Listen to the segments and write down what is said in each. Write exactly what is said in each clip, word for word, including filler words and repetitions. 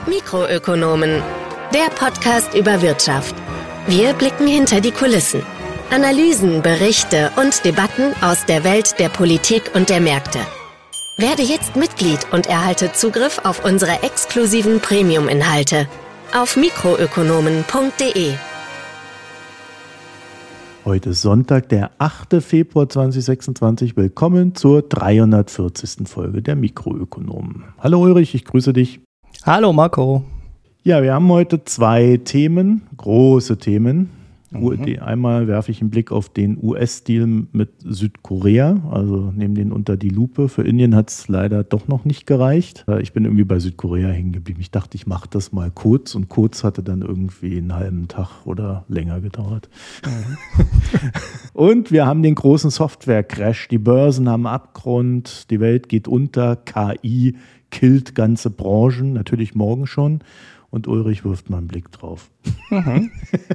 Mikroökonomen, der Podcast über Wirtschaft. Wir blicken hinter die Kulissen. Analysen, Berichte und Debatten aus der Welt der Politik und der Märkte. Werde jetzt Mitglied und erhalte Zugriff auf unsere exklusiven Premium-Inhalte auf mikroökonomen punkt de. Heute ist Sonntag, der achte Februar zweitausendsechsundzwanzig. Willkommen zur dreihundertvierzigsten Folge der Mikroökonomen. Hallo Ulrich, ich grüße dich. Hallo Marco. Ja, wir haben heute zwei Themen, große Themen. Mhm. Einmal werfe ich einen Blick auf den U S-Deal mit Südkorea, also nehmen den unter die Lupe. Für Indien hat es leider doch noch nicht gereicht. Ich bin irgendwie bei Südkorea hängen geblieben. Ich dachte, ich mache das mal kurz und kurz hatte dann irgendwie einen halben Tag oder länger gedauert. Mhm. Und wir haben den großen Software-Crash. Die Börsen haben Abgrund, die Welt geht unter, K I killt ganze Branchen, natürlich morgen schon. Und Ulrich wirft mal einen Blick drauf. Mhm.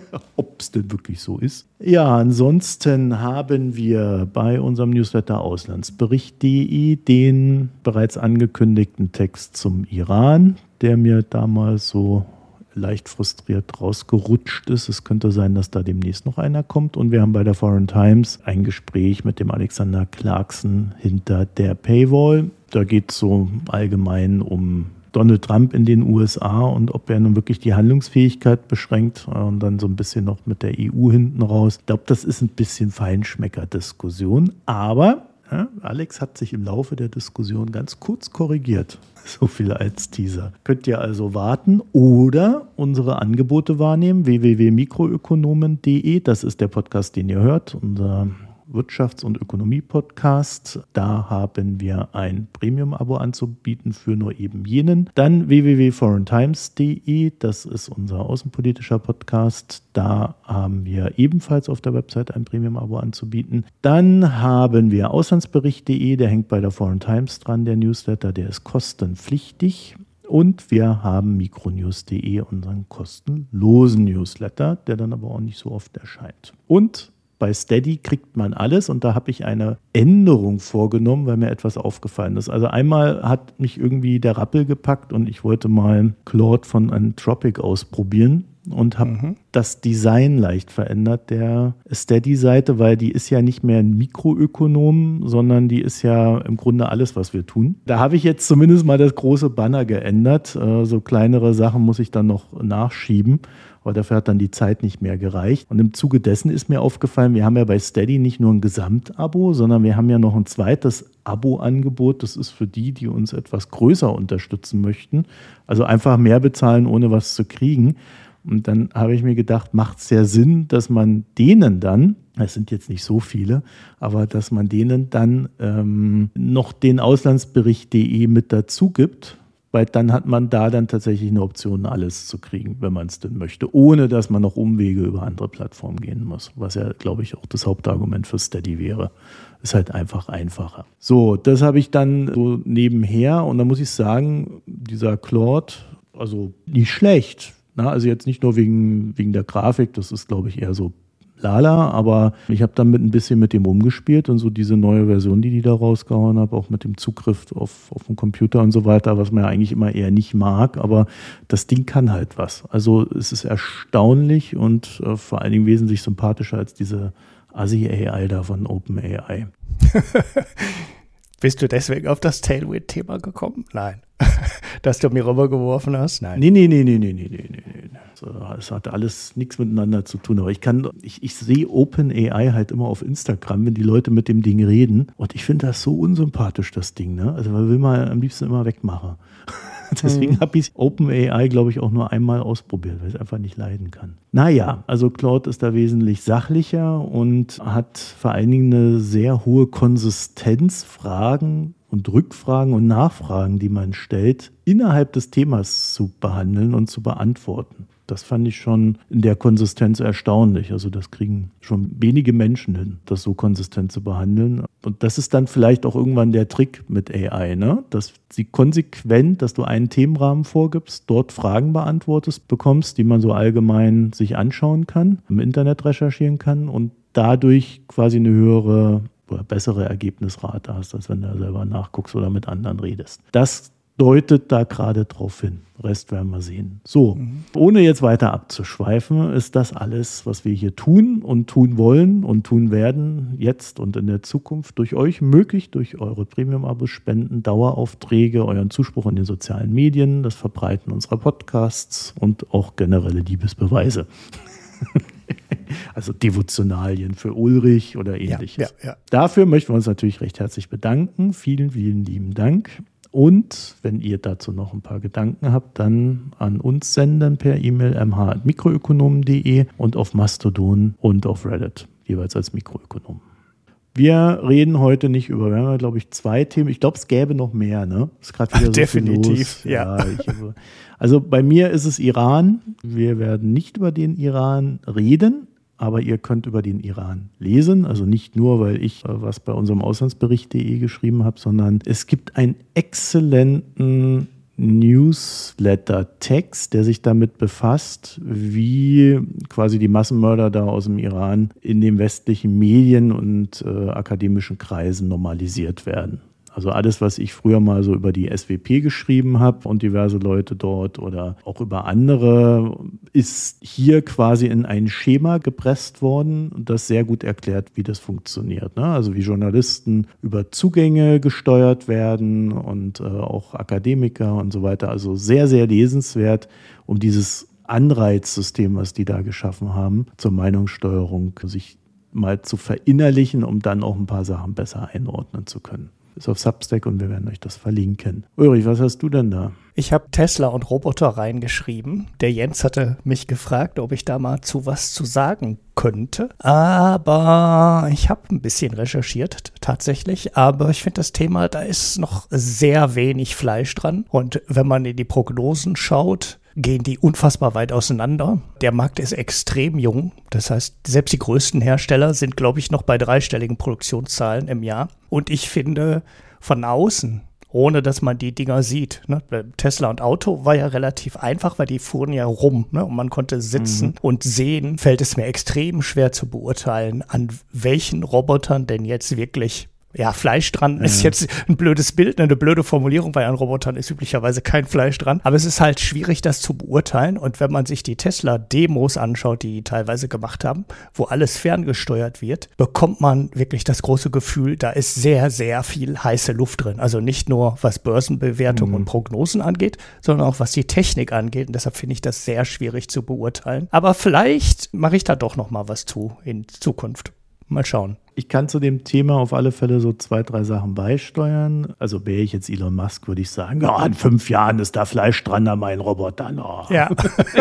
Ob es denn wirklich so ist. Ja, ansonsten haben wir bei unserem Newsletter Auslandsbericht punkt de den bereits angekündigten Text zum Iran, der mir damals so leicht frustriert rausgerutscht ist. Es könnte sein, dass da demnächst noch einer kommt. Und wir haben bei der Foreign Times ein Gespräch mit dem Alexander Clarkson hinter der Paywall. Da geht es so allgemein um Donald Trump in den U S A und ob er nun wirklich die Handlungsfähigkeit beschränkt und dann so ein bisschen noch mit der E U hinten raus. Ich glaube, das ist ein bisschen Feinschmecker-Diskussion, aber ja, Alex hat sich im Laufe der Diskussion ganz kurz korrigiert. So viel als Teaser. Könnt ihr also warten oder unsere Angebote wahrnehmen, w w w punkt mikroökonomen punkt de. Das ist der Podcast, den ihr hört, unser Wirtschafts- und Ökonomie-Podcast. Da haben wir ein Premium-Abo anzubieten für nur eben jenen. Dann w w w punkt foreign times punkt de, das ist unser außenpolitischer Podcast. Da haben wir ebenfalls auf der Website ein Premium-Abo anzubieten. Dann haben wir Auslandsbericht punkt de, der hängt bei der Foreign Times dran, der Newsletter, der ist kostenpflichtig. Und wir haben mikronews punkt de, unseren kostenlosen Newsletter, der dann aber auch nicht so oft erscheint. Und bei Steady kriegt man alles und da habe ich eine Änderung vorgenommen, weil mir etwas aufgefallen ist. Also einmal hat mich irgendwie der Rappel gepackt und ich wollte mal Claude von Anthropic ausprobieren und habe mhm. das Design leicht verändert der Steady-Seite, weil die ist ja nicht mehr ein Mikroökonom, sondern die ist ja im Grunde alles, was wir tun. Da habe ich jetzt zumindest mal das große Banner geändert. So kleinere Sachen muss ich dann noch nachschieben. Aber dafür hat dann die Zeit nicht mehr gereicht. Und im Zuge dessen ist mir aufgefallen, wir haben ja bei Steady nicht nur ein Gesamtabo, sondern wir haben ja noch ein zweites Abo-Angebot. Das ist für die, die uns etwas größer unterstützen möchten. Also einfach mehr bezahlen, ohne was zu kriegen. Und dann habe ich mir gedacht, macht es ja Sinn, dass man denen dann, es sind jetzt nicht so viele, aber dass man denen dann ähm, noch den Auslandsbericht punkt de mit dazu gibt. Weil dann hat man da dann tatsächlich eine Option, alles zu kriegen, wenn man es denn möchte, ohne dass man noch Umwege über andere Plattformen gehen muss, was ja, glaube ich, auch das Hauptargument für Steady wäre. Ist halt einfach einfacher. So, das habe ich dann so nebenher und da muss ich sagen, dieser Claude, also nicht schlecht. Na, also jetzt nicht nur wegen, wegen der Grafik, das ist, glaube ich, eher so lala, aber ich habe dann mit ein bisschen mit dem rumgespielt und so diese neue Version, die die da rausgehauen habe, auch mit dem Zugriff auf, auf den Computer und so weiter, was man ja eigentlich immer eher nicht mag, aber das Ding kann halt was. Also es ist erstaunlich und äh, vor allen Dingen wesentlich sympathischer als diese Assi-A I da von OpenAI. Bist du deswegen auf das Tailwind-Thema gekommen? Nein. Dass du mir rübergeworfen hast? Nein. Nee, nee, nee, nee, nee, nee, nee, nee. Es hat alles nichts miteinander zu tun. Aber ich kann, ich, ich sehe OpenAI halt immer auf Instagram, wenn die Leute mit dem Ding reden. Und ich finde das so unsympathisch, das Ding, ne? Also man will man am liebsten immer wegmachen. Deswegen mhm. habe ich OpenAI, glaube ich, auch nur einmal ausprobiert, weil ich es einfach nicht leiden kann. Naja, also Claude ist da wesentlich sachlicher und hat vor allen Dingen eine sehr hohe Konsistenz, Fragen und Rückfragen und Nachfragen, die man stellt, innerhalb des Themas zu behandeln und zu beantworten. Das fand ich schon in der Konsistenz erstaunlich. Also das kriegen schon wenige Menschen hin, das so konsistent zu behandeln. Und das ist dann vielleicht auch irgendwann der Trick mit A I, ne? Dass sie konsequent, dass du einen Themenrahmen vorgibst, dort Fragen beantwortest, bekommst, die man so allgemein sich anschauen kann, im Internet recherchieren kann und dadurch quasi eine höhere oder bessere Ergebnisrate hast, als wenn du selber nachguckst oder mit anderen redest. Das deutet da gerade drauf hin. Rest werden wir sehen. So, mhm. ohne jetzt weiter abzuschweifen, ist das alles, was wir hier tun und tun wollen und tun werden, jetzt und in der Zukunft durch euch möglich, durch eure Premium-Abos, Spenden, Daueraufträge, euren Zuspruch in den sozialen Medien, das Verbreiten unserer Podcasts und auch generelle Liebesbeweise. Also Devotionalien für Ulrich oder ähnliches. Ja, ja, ja. Dafür möchten wir uns natürlich recht herzlich bedanken. Vielen, vielen lieben Dank. Und wenn ihr dazu noch ein paar Gedanken habt, dann an uns senden per E-Mail m h at mikroökonomen punkt de und auf Mastodon und auf Reddit, jeweils als Mikroökonom. Wir reden heute nicht über, wir haben ja, glaube ich, zwei Themen. Ich glaube, es gäbe noch mehr, ne? Ist gerade wieder so definitiv, viel los. Ja. ja ich, also bei mir ist es Iran. Wir werden nicht über den Iran reden, aber ihr könnt über den Iran lesen. Also nicht nur, weil ich was bei unserem Auslandsbericht punkt de geschrieben habe, sondern es gibt einen exzellenten Newsletter-Text, der sich damit befasst, wie quasi die Massenmörder da aus dem Iran in den westlichen Medien und äh, akademischen Kreisen normalisiert werden. Also alles, was ich früher mal so über die S W P geschrieben habe und diverse Leute dort oder auch über andere, ist hier quasi in ein Schema gepresst worden, das sehr gut erklärt, wie das funktioniert. Ne? Also wie Journalisten über Zugänge gesteuert werden und äh, auch Akademiker und so weiter. Also sehr, sehr lesenswert, um dieses Anreizsystem, was die da geschaffen haben, zur Meinungssteuerung sich mal zu verinnerlichen, um dann auch ein paar Sachen besser einordnen zu können. Ist auf Substack und wir werden euch das verlinken. Ulrich, was hast du denn da? Ich habe Tesla und Roboter reingeschrieben. Der Jens hatte mich gefragt, ob ich da mal zu was zu sagen könnte. Aber ich habe ein bisschen recherchiert tatsächlich. Aber ich finde das Thema, da ist noch sehr wenig Fleisch dran. Und wenn man in die Prognosen schaut, gehen die unfassbar weit auseinander. Der Markt ist extrem jung. Das heißt, selbst die größten Hersteller sind, glaube ich, noch bei dreistelligen Produktionszahlen im Jahr. Und ich finde, von außen, ohne dass man die Dinger sieht, ne, Tesla und Auto war ja relativ einfach, weil die fuhren ja rum, ne, und man konnte sitzen mhm. und sehen, fällt es mir extrem schwer zu beurteilen, an welchen Robotern denn jetzt wirklich ja, Fleisch dran ja. ist jetzt ein blödes Bild, eine blöde Formulierung, weil an Robotern ist üblicherweise kein Fleisch dran. Aber es ist halt schwierig, das zu beurteilen. Und wenn man sich die Tesla-Demos anschaut, die die teilweise gemacht haben, wo alles ferngesteuert wird, bekommt man wirklich das große Gefühl, da ist sehr, sehr viel heiße Luft drin. Also nicht nur, was Börsenbewertung mhm. und Prognosen angeht, sondern auch, was die Technik angeht. Und deshalb finde ich das sehr schwierig zu beurteilen. Aber vielleicht mache ich da doch noch mal was zu in Zukunft. Mal schauen. Ich kann zu dem Thema auf alle Fälle so zwei, drei Sachen beisteuern. Also wäre ich jetzt Elon Musk, würde ich sagen, ja, in fünf Jahren ist da Fleisch dran an meinen Robotern. Oh. Ja,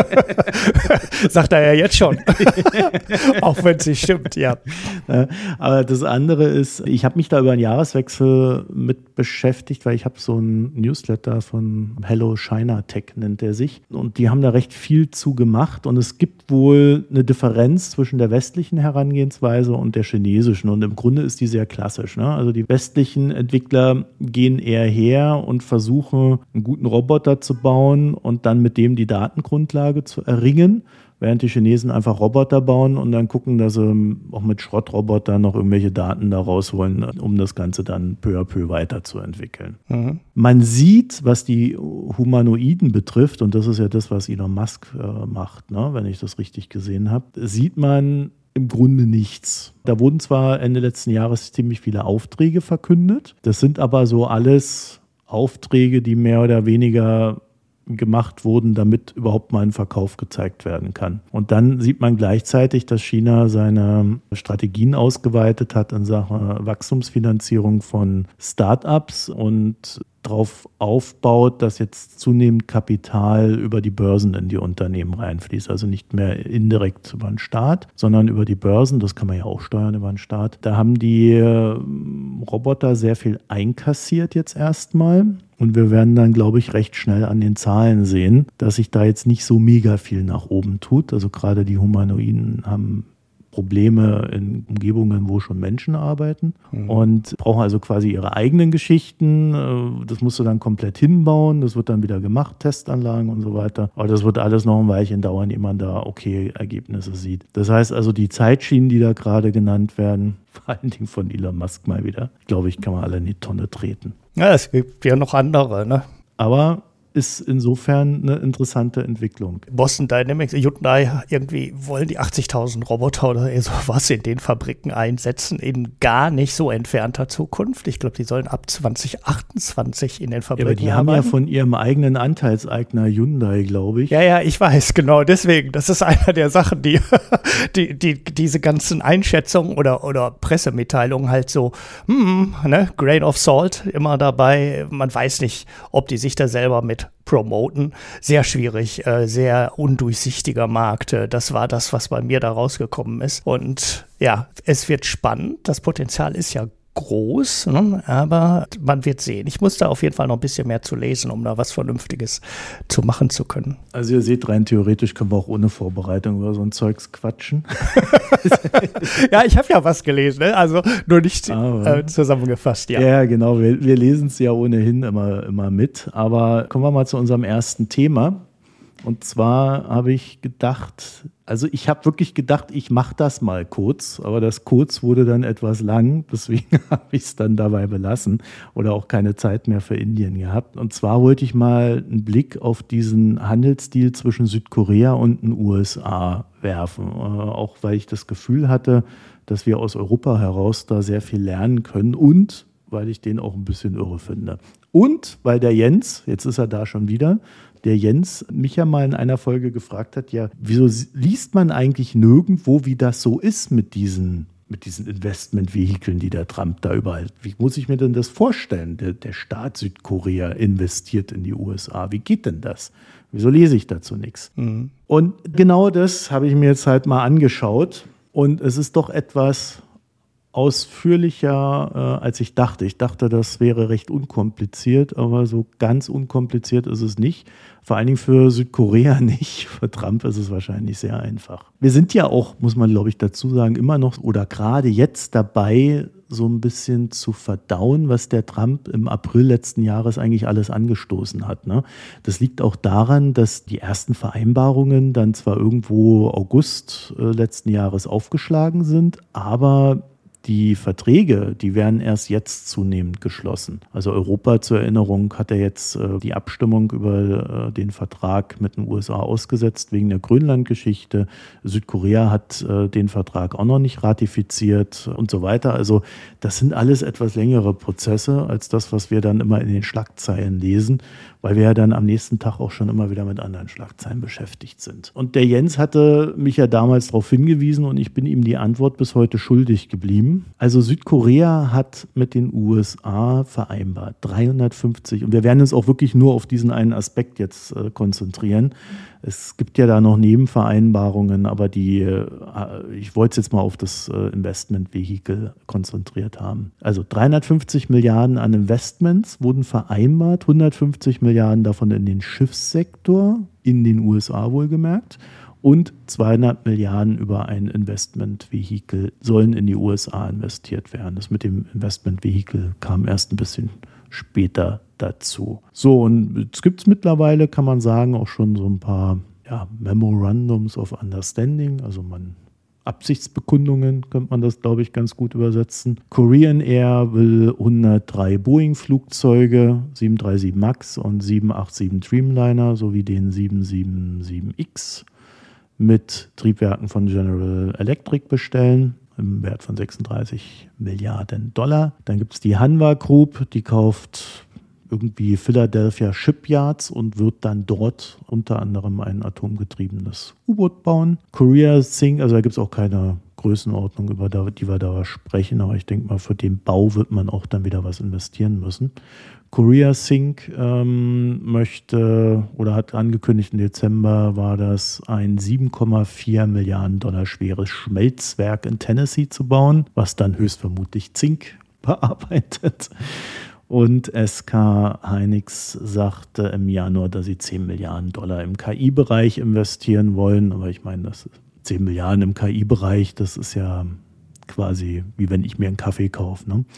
sagt er ja jetzt schon. Auch wenn es nicht stimmt, ja. Aber das andere ist, ich habe mich da über einen Jahreswechsel mit beschäftigt, weil ich habe so einen Newsletter von Hello China Tech, nennt er sich. Und die haben da recht viel zu gemacht. Und es gibt wohl eine Differenz zwischen der westlichen Herangehensweise und der chinesischen. Und im Grunde ist die sehr klassisch. Ne? Also die westlichen Entwickler gehen eher her und versuchen, einen guten Roboter zu bauen und dann mit dem die Datengrundlage zu erringen, während die Chinesen einfach Roboter bauen und dann gucken, dass sie auch mit Schrottrobotern noch irgendwelche Daten da rausholen, um das Ganze dann peu à peu weiterzuentwickeln. Mhm. Man sieht, was die Humanoiden betrifft, und das ist ja das, was Elon Musk äh, macht, ne? Wenn ich das richtig gesehen habe, sieht man im Grunde nichts. Da wurden zwar Ende letzten Jahres ziemlich viele Aufträge verkündet. Das sind aber so alles Aufträge, die mehr oder weniger gemacht wurden, damit überhaupt mal ein Verkauf gezeigt werden kann. Und dann sieht man gleichzeitig, dass China seine Strategien ausgeweitet hat in Sachen Wachstumsfinanzierung von Start-ups und darauf aufbaut, dass jetzt zunehmend Kapital über die Börsen in die Unternehmen reinfließt. Also nicht mehr indirekt über den Staat, sondern über die Börsen. Das kann man ja auch steuern über den Staat. Da haben die Roboter sehr viel einkassiert jetzt erstmal. Und wir werden dann, glaube ich, recht schnell an den Zahlen sehen, dass sich da jetzt nicht so mega viel nach oben tut. Also gerade die Humanoiden haben Probleme in Umgebungen, wo schon Menschen arbeiten mhm. und brauchen also quasi ihre eigenen Geschichten. Das musst du dann komplett hinbauen. Das wird dann wieder gemacht, Testanlagen und so weiter. Aber das wird alles noch ein Weilchen dauern, ehe man da okay Ergebnisse sieht. Das heißt also, die Zeitschienen, die da gerade genannt werden, vor allen Dingen von Elon Musk mal wieder, glaube ich, kann man alle in die Tonne treten. Ja, es gibt ja noch andere, ne? aber ist insofern eine interessante Entwicklung. Boston Dynamics, Hyundai, irgendwie wollen die achtzigtausend Roboter oder sowas in den Fabriken einsetzen, in gar nicht so entfernter Zukunft. Ich glaube, die sollen ab zwanzig achtundzwanzig in den Fabriken arbeiten. Ja, aber die arbeiten. haben ja von ihrem eigenen Anteilseigner Hyundai, glaube ich. Ja, ja, ich weiß, genau. Deswegen, das ist einer der Sachen, die, die, die diese ganzen Einschätzungen oder, oder Pressemitteilungen halt so, hm, ne, Grain of Salt immer dabei. Man weiß nicht, ob die sich da selber mit promoten. Sehr schwierig, äh, sehr undurchsichtiger Markt. Das war das, was bei mir da rausgekommen ist. Und ja, es wird spannend. Das Potenzial ist ja groß, ne? Aber man wird sehen. Ich muss da auf jeden Fall noch ein bisschen mehr zu lesen, um da was Vernünftiges zu machen zu können. Also ihr seht, rein theoretisch können wir auch ohne Vorbereitung über so ein Zeugs quatschen. Ja, ich habe ja was gelesen, ne? Also nur nicht äh, zusammengefasst. Ja, ja genau. Wir, wir lesen es ja ohnehin immer, immer mit. Aber kommen wir mal zu unserem ersten Thema. Und zwar habe ich gedacht, also ich habe wirklich gedacht, ich mache das mal kurz, aber das kurz wurde dann etwas lang, deswegen habe ich es dann dabei belassen oder auch keine Zeit mehr für Indien gehabt. Und zwar wollte ich mal einen Blick auf diesen Handelsdeal zwischen Südkorea und den U S A werfen, äh, auch weil ich das Gefühl hatte, dass wir aus Europa heraus da sehr viel lernen können und weil ich den auch ein bisschen irre finde. Und weil der Jens, jetzt ist er da schon wieder, der Jens mich ja mal in einer Folge gefragt hat, ja, wieso liest man eigentlich nirgendwo, wie das so ist mit diesen, mit diesen Investmentvehikeln, die der Trump da überall, wie muss ich mir denn das vorstellen? Der, der Staat Südkorea investiert in die U S A. Wie geht denn das? Wieso lese ich dazu nichts? Mhm. Und genau das habe ich mir jetzt halt mal angeschaut und es ist doch etwas ausführlicher, äh, als ich dachte. Ich dachte, das wäre recht unkompliziert, aber so ganz unkompliziert ist es nicht. Vor allen Dingen für Südkorea nicht. Für Trump ist es wahrscheinlich sehr einfach. Wir sind ja auch, muss man glaube ich dazu sagen, immer noch oder gerade jetzt dabei, so ein bisschen zu verdauen, was der Trump im April letzten Jahres eigentlich alles angestoßen hat. Ne? Das liegt auch daran, dass die ersten Vereinbarungen dann zwar irgendwo August äh, letzten Jahres aufgeschlagen sind, aber die Verträge, die werden erst jetzt zunehmend geschlossen. Also Europa, zur Erinnerung, hat ja jetzt äh, die Abstimmung über äh, den Vertrag mit den U S A ausgesetzt wegen der Grönland-Geschichte. Südkorea hat äh, den Vertrag auch noch nicht ratifiziert und so weiter. Also das sind alles etwas längere Prozesse als das, was wir dann immer in den Schlagzeilen lesen, weil wir ja dann am nächsten Tag auch schon immer wieder mit anderen Schlagzeilen beschäftigt sind. Und der Jens hatte mich ja damals darauf hingewiesen und ich bin ihm die Antwort bis heute schuldig geblieben. Also Südkorea hat mit den U S A vereinbart, dreihundertfünfzig, und wir werden uns auch wirklich nur auf diesen einen Aspekt jetzt äh, konzentrieren. Es gibt ja da noch Nebenvereinbarungen, aber die, äh, ich wollte es jetzt mal auf das äh, Investmentvehikel konzentriert haben. Also dreihundertfünfzig Milliarden an Investments wurden vereinbart, hundertfünfzig Milliarden davon in den Schiffssektor, in den U S A wohlgemerkt. Und zweihundert Milliarden über ein Investmentvehikel sollen in die U S A investiert werden. Das mit dem Investmentvehikel kam erst ein bisschen später dazu. So, und jetzt gibt es mittlerweile, kann man sagen, auch schon so ein paar ja, Memorandums of Understanding, also man Absichtsbekundungen, könnte man das, glaube ich, ganz gut übersetzen. Korean Air will hundertdrei Boeing-Flugzeuge, sieben drei sieben MAX und sieben acht sieben Dreamliner sowie den sieben sieben sieben X mit Triebwerken von General Electric bestellen, im Wert von sechsunddreißig Milliarden Dollar. Dann gibt es die Hanwha Group, die kauft irgendwie Philadelphia Shipyards und wird dann dort unter anderem ein atomgetriebenes U-Boot bauen. Korea Sink, also da gibt es auch keine Größenordnung, über die wir da sprechen, aber ich denke mal, für den Bau wird man auch dann wieder was investieren müssen. Korea Sink ähm, möchte oder hat angekündigt, im Dezember war das, ein sieben Komma vier Milliarden Dollar schweres Schmelzwerk in Tennessee zu bauen, was dann höchstvermutlich Zink bearbeitet. Und S K Hynix sagte im Januar, dass sie zehn Milliarden Dollar im K I-Bereich investieren wollen. Aber ich meine, das zehn Milliarden im K I-Bereich, das ist ja quasi wie wenn ich mir einen Kaffee kaufe. Ne?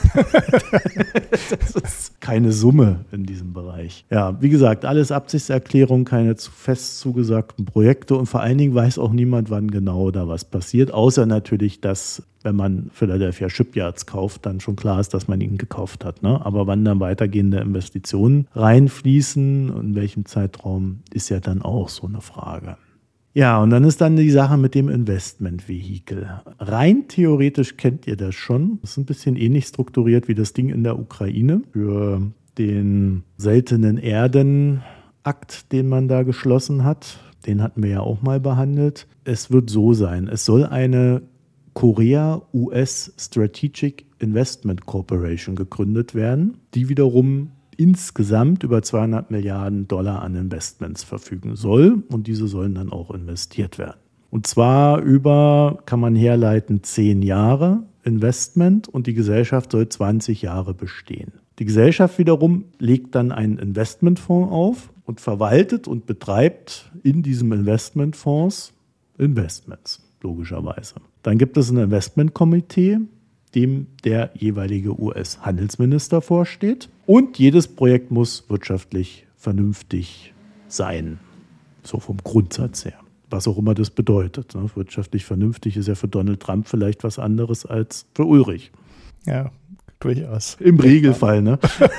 Das ist keine Summe in diesem Bereich. Ja, wie gesagt, alles Absichtserklärung, keine zu fest zugesagten Projekte und vor allen Dingen weiß auch niemand, wann genau da was passiert, außer natürlich, dass wenn man Philadelphia Shipyards kauft, dann schon klar ist, dass man ihn gekauft hat. Ne? Aber wann dann weitergehende Investitionen reinfließen und in welchem Zeitraum, ist ja dann auch so eine Frage. Ja, und dann ist dann die Sache mit dem Investmentvehikel. Rein theoretisch kennt ihr das schon. Das ist ein bisschen ähnlich strukturiert wie das Ding in der Ukraine für den seltenen Erdenakt, den man da geschlossen hat. Den hatten wir ja auch mal behandelt. Es wird so sein, es soll eine Korea-U S Strategic Investment Corporation gegründet werden, die wiederum insgesamt über zweihundert Milliarden Dollar an Investments verfügen soll und diese sollen dann auch investiert werden. Und zwar über, kann man herleiten, zehn Jahre Investment und die Gesellschaft soll zwanzig Jahre bestehen. Die Gesellschaft wiederum legt dann einen Investmentfonds auf und verwaltet und betreibt in diesem Investmentfonds Investments, logischerweise. Dann gibt es ein Investmentkomitee, dem der jeweilige U S-Handelsminister vorsteht. Und jedes Projekt muss wirtschaftlich vernünftig sein, so vom Grundsatz her. Was auch immer das bedeutet. Ne? Wirtschaftlich vernünftig ist ja für Donald Trump vielleicht was anderes als für Ulrich. Ja, durchaus. Im Regelfall, ne?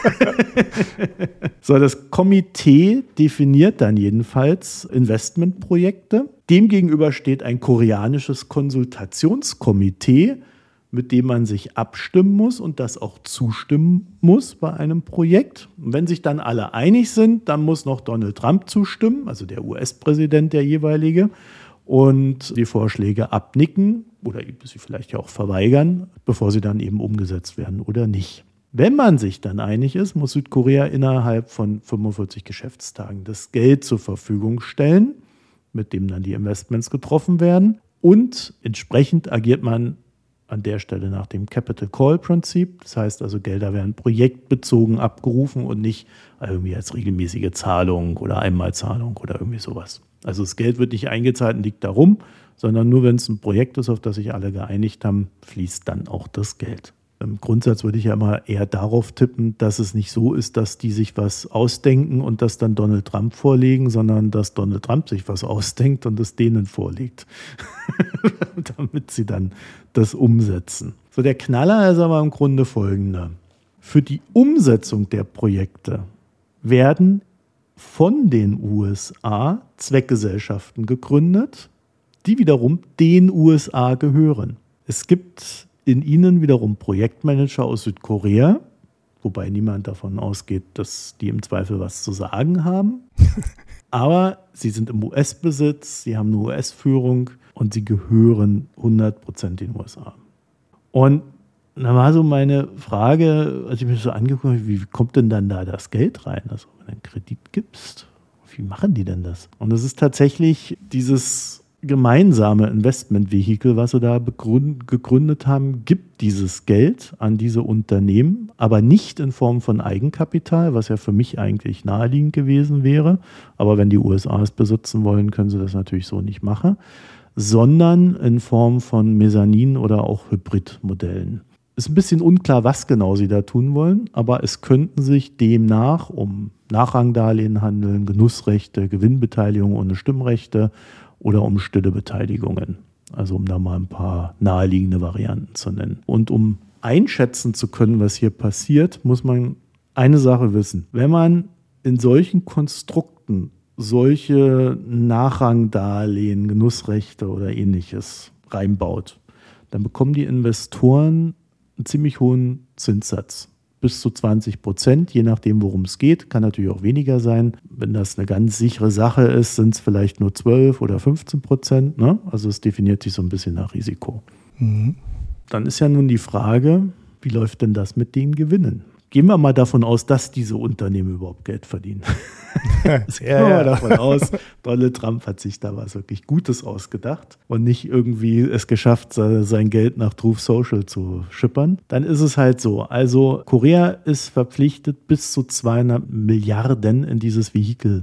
So, das Komitee definiert dann jedenfalls Investmentprojekte. Demgegenüber steht ein koreanisches Konsultationskomitee, mit dem man sich abstimmen muss und das auch zustimmen muss bei einem Projekt. Und wenn sich dann alle einig sind, dann muss noch Donald Trump zustimmen, also der U S-Präsident, der jeweilige, und die Vorschläge abnicken oder sie vielleicht ja auch verweigern, bevor sie dann eben umgesetzt werden oder nicht. Wenn man sich dann einig ist, muss Südkorea innerhalb von fünfundvierzig Geschäftstagen das Geld zur Verfügung stellen, mit dem dann die Investments getroffen werden. Und entsprechend agiert man an der Stelle nach dem Capital Call Prinzip. Das heißt also, Gelder werden projektbezogen abgerufen und nicht irgendwie als regelmäßige Zahlung oder Einmalzahlung oder irgendwie sowas. Also das Geld wird nicht eingezahlt und liegt da rum, sondern nur wenn es ein Projekt ist, auf das sich alle geeinigt haben, fließt dann auch das Geld. Im Grundsatz würde ich ja immer eher darauf tippen, dass es nicht so ist, dass die sich was ausdenken und das dann Donald Trump vorlegen, sondern dass Donald Trump sich was ausdenkt und es denen vorlegt, damit sie dann das umsetzen. So, der Knaller ist aber im Grunde folgender. Für die Umsetzung der Projekte werden von den U S A Zweckgesellschaften gegründet, die wiederum den U S A gehören. Es gibt in ihnen wiederum Projektmanager aus Südkorea, wobei niemand davon ausgeht, dass die im Zweifel was zu sagen haben. Aber sie sind im U S-Besitz, sie haben eine U S-Führung und sie gehören hundert Prozent den U S A. Und da war so meine Frage, als ich mich so angeguckt habe, wie kommt denn dann da das Geld rein? Also wenn du einen Kredit gibst, wie machen die denn das? Und es ist tatsächlich dieses gemeinsame Investmentvehikel, was sie da begründ, gegründet haben, gibt dieses Geld an diese Unternehmen, aber nicht in Form von Eigenkapital, was ja für mich eigentlich naheliegend gewesen wäre. Aber wenn die U S A es besitzen wollen, können sie das natürlich so nicht machen, sondern in Form von Mezzanin oder auch Hybridmodellen. Ist ein bisschen unklar, was genau sie da tun wollen, aber es könnten sich demnach um Nachrangdarlehen handeln, Genussrechte, Gewinnbeteiligung ohne Stimmrechte oder um stille Beteiligungen. Also um da mal ein paar naheliegende Varianten zu nennen. Und um einschätzen zu können, was hier passiert, muss man eine Sache wissen. Wenn man in solchen Konstrukten solche Nachrangdarlehen, Genussrechte oder ähnliches reinbaut, dann bekommen die Investoren einen ziemlich hohen Zinssatz. Bis zu zwanzig Prozent, je nachdem, worum es geht. Kann natürlich auch weniger sein. Wenn das eine ganz sichere Sache ist, sind es vielleicht nur zwölf oder fünfzehn Prozent. Ne? Also es definiert sich so ein bisschen nach Risiko. Mhm. Dann ist ja nun die Frage, wie läuft denn das mit den Gewinnen? Gehen wir mal davon aus, dass diese Unternehmen überhaupt Geld verdienen. Also gehen wir ja, mal ja. davon aus, Donald Trump hat sich da was wirklich Gutes ausgedacht und nicht irgendwie es geschafft, sein Geld nach Truth Social zu schippern. Dann ist es halt so. Also Korea ist verpflichtet, bis zu zweihundert Milliarden in dieses Vehikel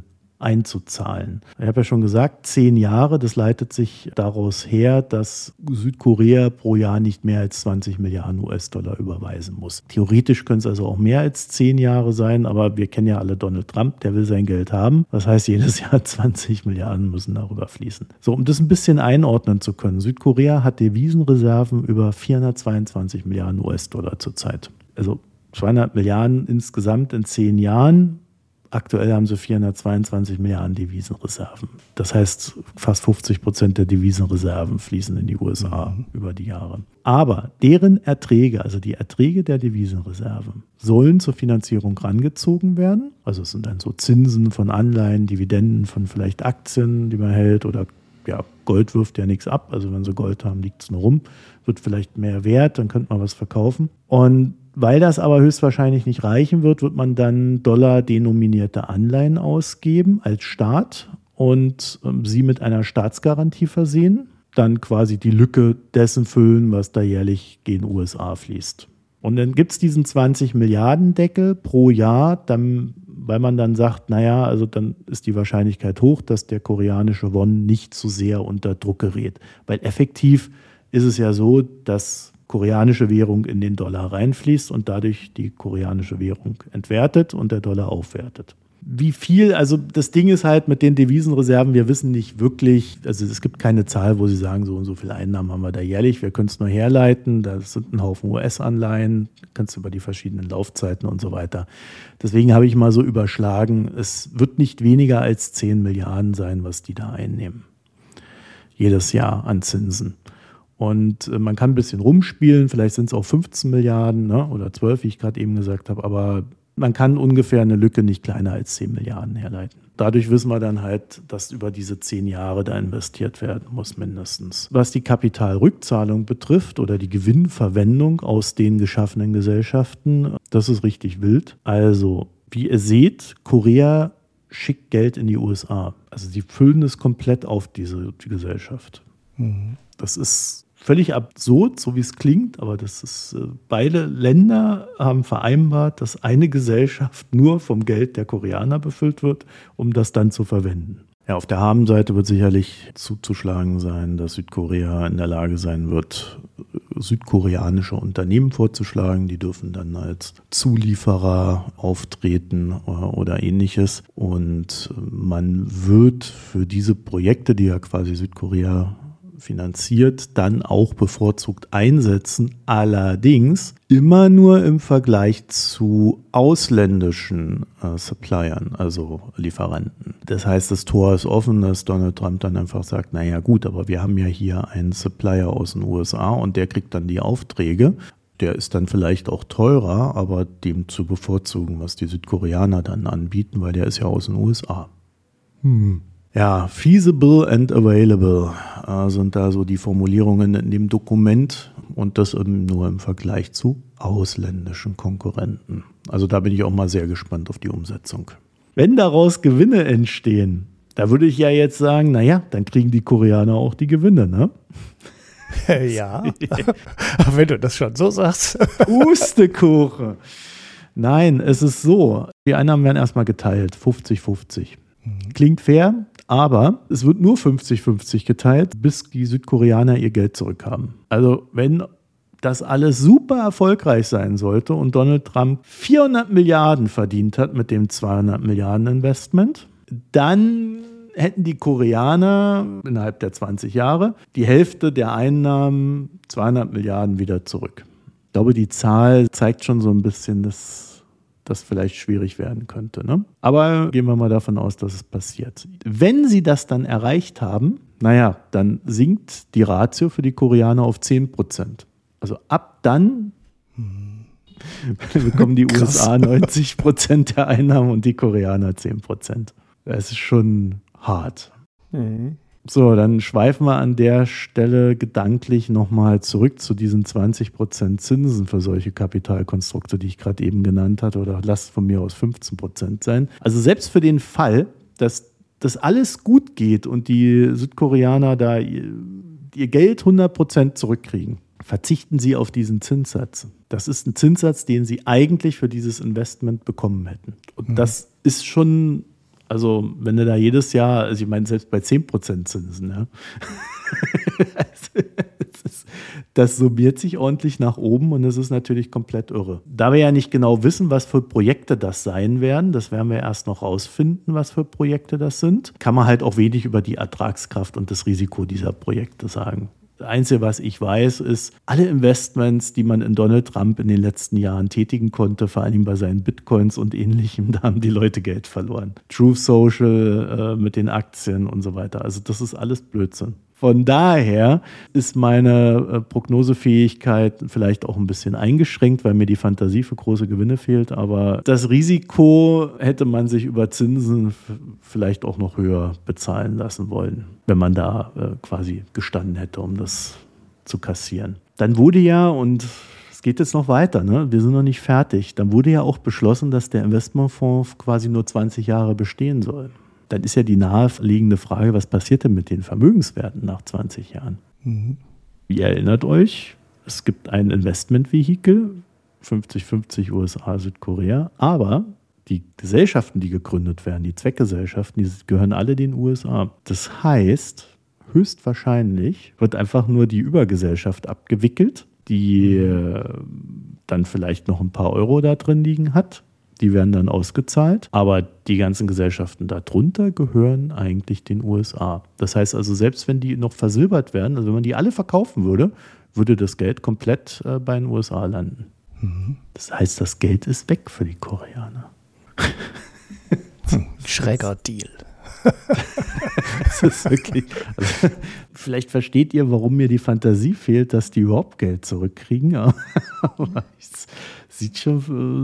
einzuzahlen. Ich habe ja schon gesagt, zehn Jahre, das leitet sich daraus her, dass Südkorea pro Jahr nicht mehr als zwanzig Milliarden U S-Dollar überweisen muss. Theoretisch können es also auch mehr als zehn Jahre sein, aber wir kennen ja alle Donald Trump, der will sein Geld haben. Das heißt, jedes Jahr zwanzig Milliarden müssen darüber fließen. So, um das ein bisschen einordnen zu können, Südkorea hat Devisenreserven über vierhundertzweiundzwanzig Milliarden U S-Dollar zurzeit. Also zweihundert Milliarden insgesamt in zehn Jahren. Aktuell haben sie vierhundertzweiundzwanzig Milliarden Devisenreserven. Das heißt, fast fünfzig Prozent der Devisenreserven fließen in die U S A mhm. über die Jahre. Aber deren Erträge, also die Erträge der Devisenreserven, sollen zur Finanzierung rangezogen werden. Also es sind dann so Zinsen von Anleihen, Dividenden von vielleicht Aktien, die man hält, oder ja, Gold wirft ja nichts ab. Also wenn sie Gold haben, liegt es nur rum. Wird vielleicht mehr wert, dann könnte man was verkaufen. Und weil das aber höchstwahrscheinlich nicht reichen wird, wird man dann dollar-denominierte Anleihen ausgeben als Staat und ähm, sie mit einer Staatsgarantie versehen. Dann quasi die Lücke dessen füllen, was da jährlich gegen U S A fließt. Und dann gibt es diesen zwanzig Milliarden Deckel pro Jahr, dann, weil man dann sagt, naja, also dann ist die Wahrscheinlichkeit hoch, dass der koreanische Won nicht zu sehr unter Druck gerät. Weil effektiv ist es ja so, dass koreanische Währung in den Dollar reinfließt und dadurch die koreanische Währung entwertet und der Dollar aufwertet. Wie viel, also das Ding ist halt mit den Devisenreserven, wir wissen nicht wirklich, also es gibt keine Zahl, wo sie sagen, so und so viele Einnahmen haben wir da jährlich, wir können es nur herleiten, das sind ein Haufen U S-Anleihen, kannst du über die verschiedenen Laufzeiten und so weiter. Deswegen habe ich mal so überschlagen, es wird nicht weniger als zehn Milliarden sein, was die da einnehmen. Jedes Jahr an Zinsen. Und man kann ein bisschen rumspielen, vielleicht sind es auch fünfzehn Milliarden, ne, oder zwölf, wie ich gerade eben gesagt habe, aber man kann ungefähr eine Lücke nicht kleiner als zehn Milliarden herleiten. Dadurch wissen wir dann halt, dass über diese zehn Jahre da investiert werden muss mindestens. Was die Kapitalrückzahlung betrifft oder die Gewinnverwendung aus den geschaffenen Gesellschaften, das ist richtig wild. Also, wie ihr seht, Korea schickt Geld in die U S A. Also sie füllen es komplett auf diese die Gesellschaft. Mhm. Das ist völlig absurd, so wie es klingt, aber das ist, beide Länder haben vereinbart, dass eine Gesellschaft nur vom Geld der Koreaner befüllt wird, um das dann zu verwenden. Ja, auf der Habenseite wird sicherlich zuzuschlagen sein, dass Südkorea in der Lage sein wird, südkoreanische Unternehmen vorzuschlagen. Die dürfen dann als Zulieferer auftreten oder ähnliches. Und man wird für diese Projekte, die ja quasi Südkorea finanziert, dann auch bevorzugt einsetzen, allerdings immer nur im Vergleich zu ausländischen äh, Suppliern, also Lieferanten. Das heißt, das Tor ist offen, dass Donald Trump dann einfach sagt, naja gut, aber wir haben ja hier einen Supplier aus den U S A und der kriegt dann die Aufträge. Der ist dann vielleicht auch teurer, aber dem zu bevorzugen, was die Südkoreaner dann anbieten, weil der ist ja aus den U S A. Hm. Ja, feasible and available äh, sind da so die Formulierungen in dem Dokument und das eben nur im Vergleich zu ausländischen Konkurrenten. Also da bin ich auch mal sehr gespannt auf die Umsetzung. Wenn daraus Gewinne entstehen, da würde ich ja jetzt sagen, naja, dann kriegen die Koreaner auch die Gewinne, ne? Ja, wenn du das schon so sagst. Pustekuchen. Nein, es ist so, die Einnahmen werden erstmal geteilt, fünfzig fünfzig. Klingt fair, aber es wird nur fünfzig fünfzig geteilt, bis die Südkoreaner ihr Geld zurückhaben. Also wenn das alles super erfolgreich sein sollte und Donald Trump vierhundert Milliarden verdient hat mit dem zweihundert Milliarden Investment, dann hätten die Koreaner innerhalb der zwanzig Jahre die Hälfte der Einnahmen, zweihundert Milliarden, wieder zurück. Ich glaube, die Zahl zeigt schon so ein bisschen, dass das vielleicht schwierig werden könnte. Ne? Aber gehen wir mal davon aus, dass es passiert. Wenn sie das dann erreicht haben, naja, dann sinkt die Ratio für die Koreaner auf zehn Prozent. Also ab dann bekommen die U S A neunzig Prozent der Einnahmen und die Koreaner zehn Prozent. Das ist schon hart. Mhm. So, dann schweifen wir an der Stelle gedanklich nochmal zurück zu diesen zwanzig Prozent Zinsen für solche Kapitalkonstrukte, die ich gerade eben genannt hatte, oder lasst von mir aus fünfzehn Prozent sein. Also selbst für den Fall, dass das alles gut geht und die Südkoreaner da ihr, ihr Geld hundert Prozent zurückkriegen, verzichten sie auf diesen Zinssatz. Das ist ein Zinssatz, den sie eigentlich für dieses Investment bekommen hätten. Und mhm. das ist schon Also wenn du da jedes Jahr, also ich meine selbst bei zehn Prozent Zinsen, ja. Das summiert sich ordentlich nach oben und es ist natürlich komplett irre. Da wir ja nicht genau wissen, was für Projekte das sein werden, das werden wir erst noch rausfinden, was für Projekte das sind, kann man halt auch wenig über die Ertragskraft und das Risiko dieser Projekte sagen. Das Einzige, was ich weiß, ist, alle Investments, die man in Donald Trump in den letzten Jahren tätigen konnte, vor allem bei seinen Bitcoins und Ähnlichem, da haben die Leute Geld verloren. Truth Social äh, mit den Aktien und so weiter. Also das ist alles Blödsinn. Von daher ist meine äh, Prognosefähigkeit vielleicht auch ein bisschen eingeschränkt, weil mir die Fantasie für große Gewinne fehlt. Aber das Risiko hätte man sich über Zinsen f- vielleicht auch noch höher bezahlen lassen wollen, wenn man da äh, quasi gestanden hätte, um das zu kassieren. Dann wurde ja, und es geht jetzt noch weiter, ne? Wir sind noch nicht fertig, dann wurde ja auch beschlossen, dass der Investmentfonds quasi nur zwanzig Jahre bestehen soll. Dann ist ja die naheliegende Frage, was passiert denn mit den Vermögenswerten nach zwanzig Jahren? Mhm. Ihr erinnert euch, es gibt ein Investmentvehikel, fünfzig fünfzig U S A, Südkorea, aber die Gesellschaften, die gegründet werden, die Zweckgesellschaften, die gehören alle den U S A. Das heißt, höchstwahrscheinlich wird einfach nur die Übergesellschaft abgewickelt, die äh, dann vielleicht noch ein paar Euro da drin liegen hat. Die werden dann ausgezahlt, aber die ganzen Gesellschaften darunter gehören eigentlich den U S A. Das heißt also, selbst wenn die noch versilbert werden, also wenn man die alle verkaufen würde, würde das Geld komplett äh, bei den U S A landen. Mhm. Das heißt, das Geld ist weg für die Koreaner. Schräger Deal. Das ist wirklich, also, vielleicht versteht ihr, warum mir die Fantasie fehlt, dass die überhaupt Geld zurückkriegen. Aber es sieht schon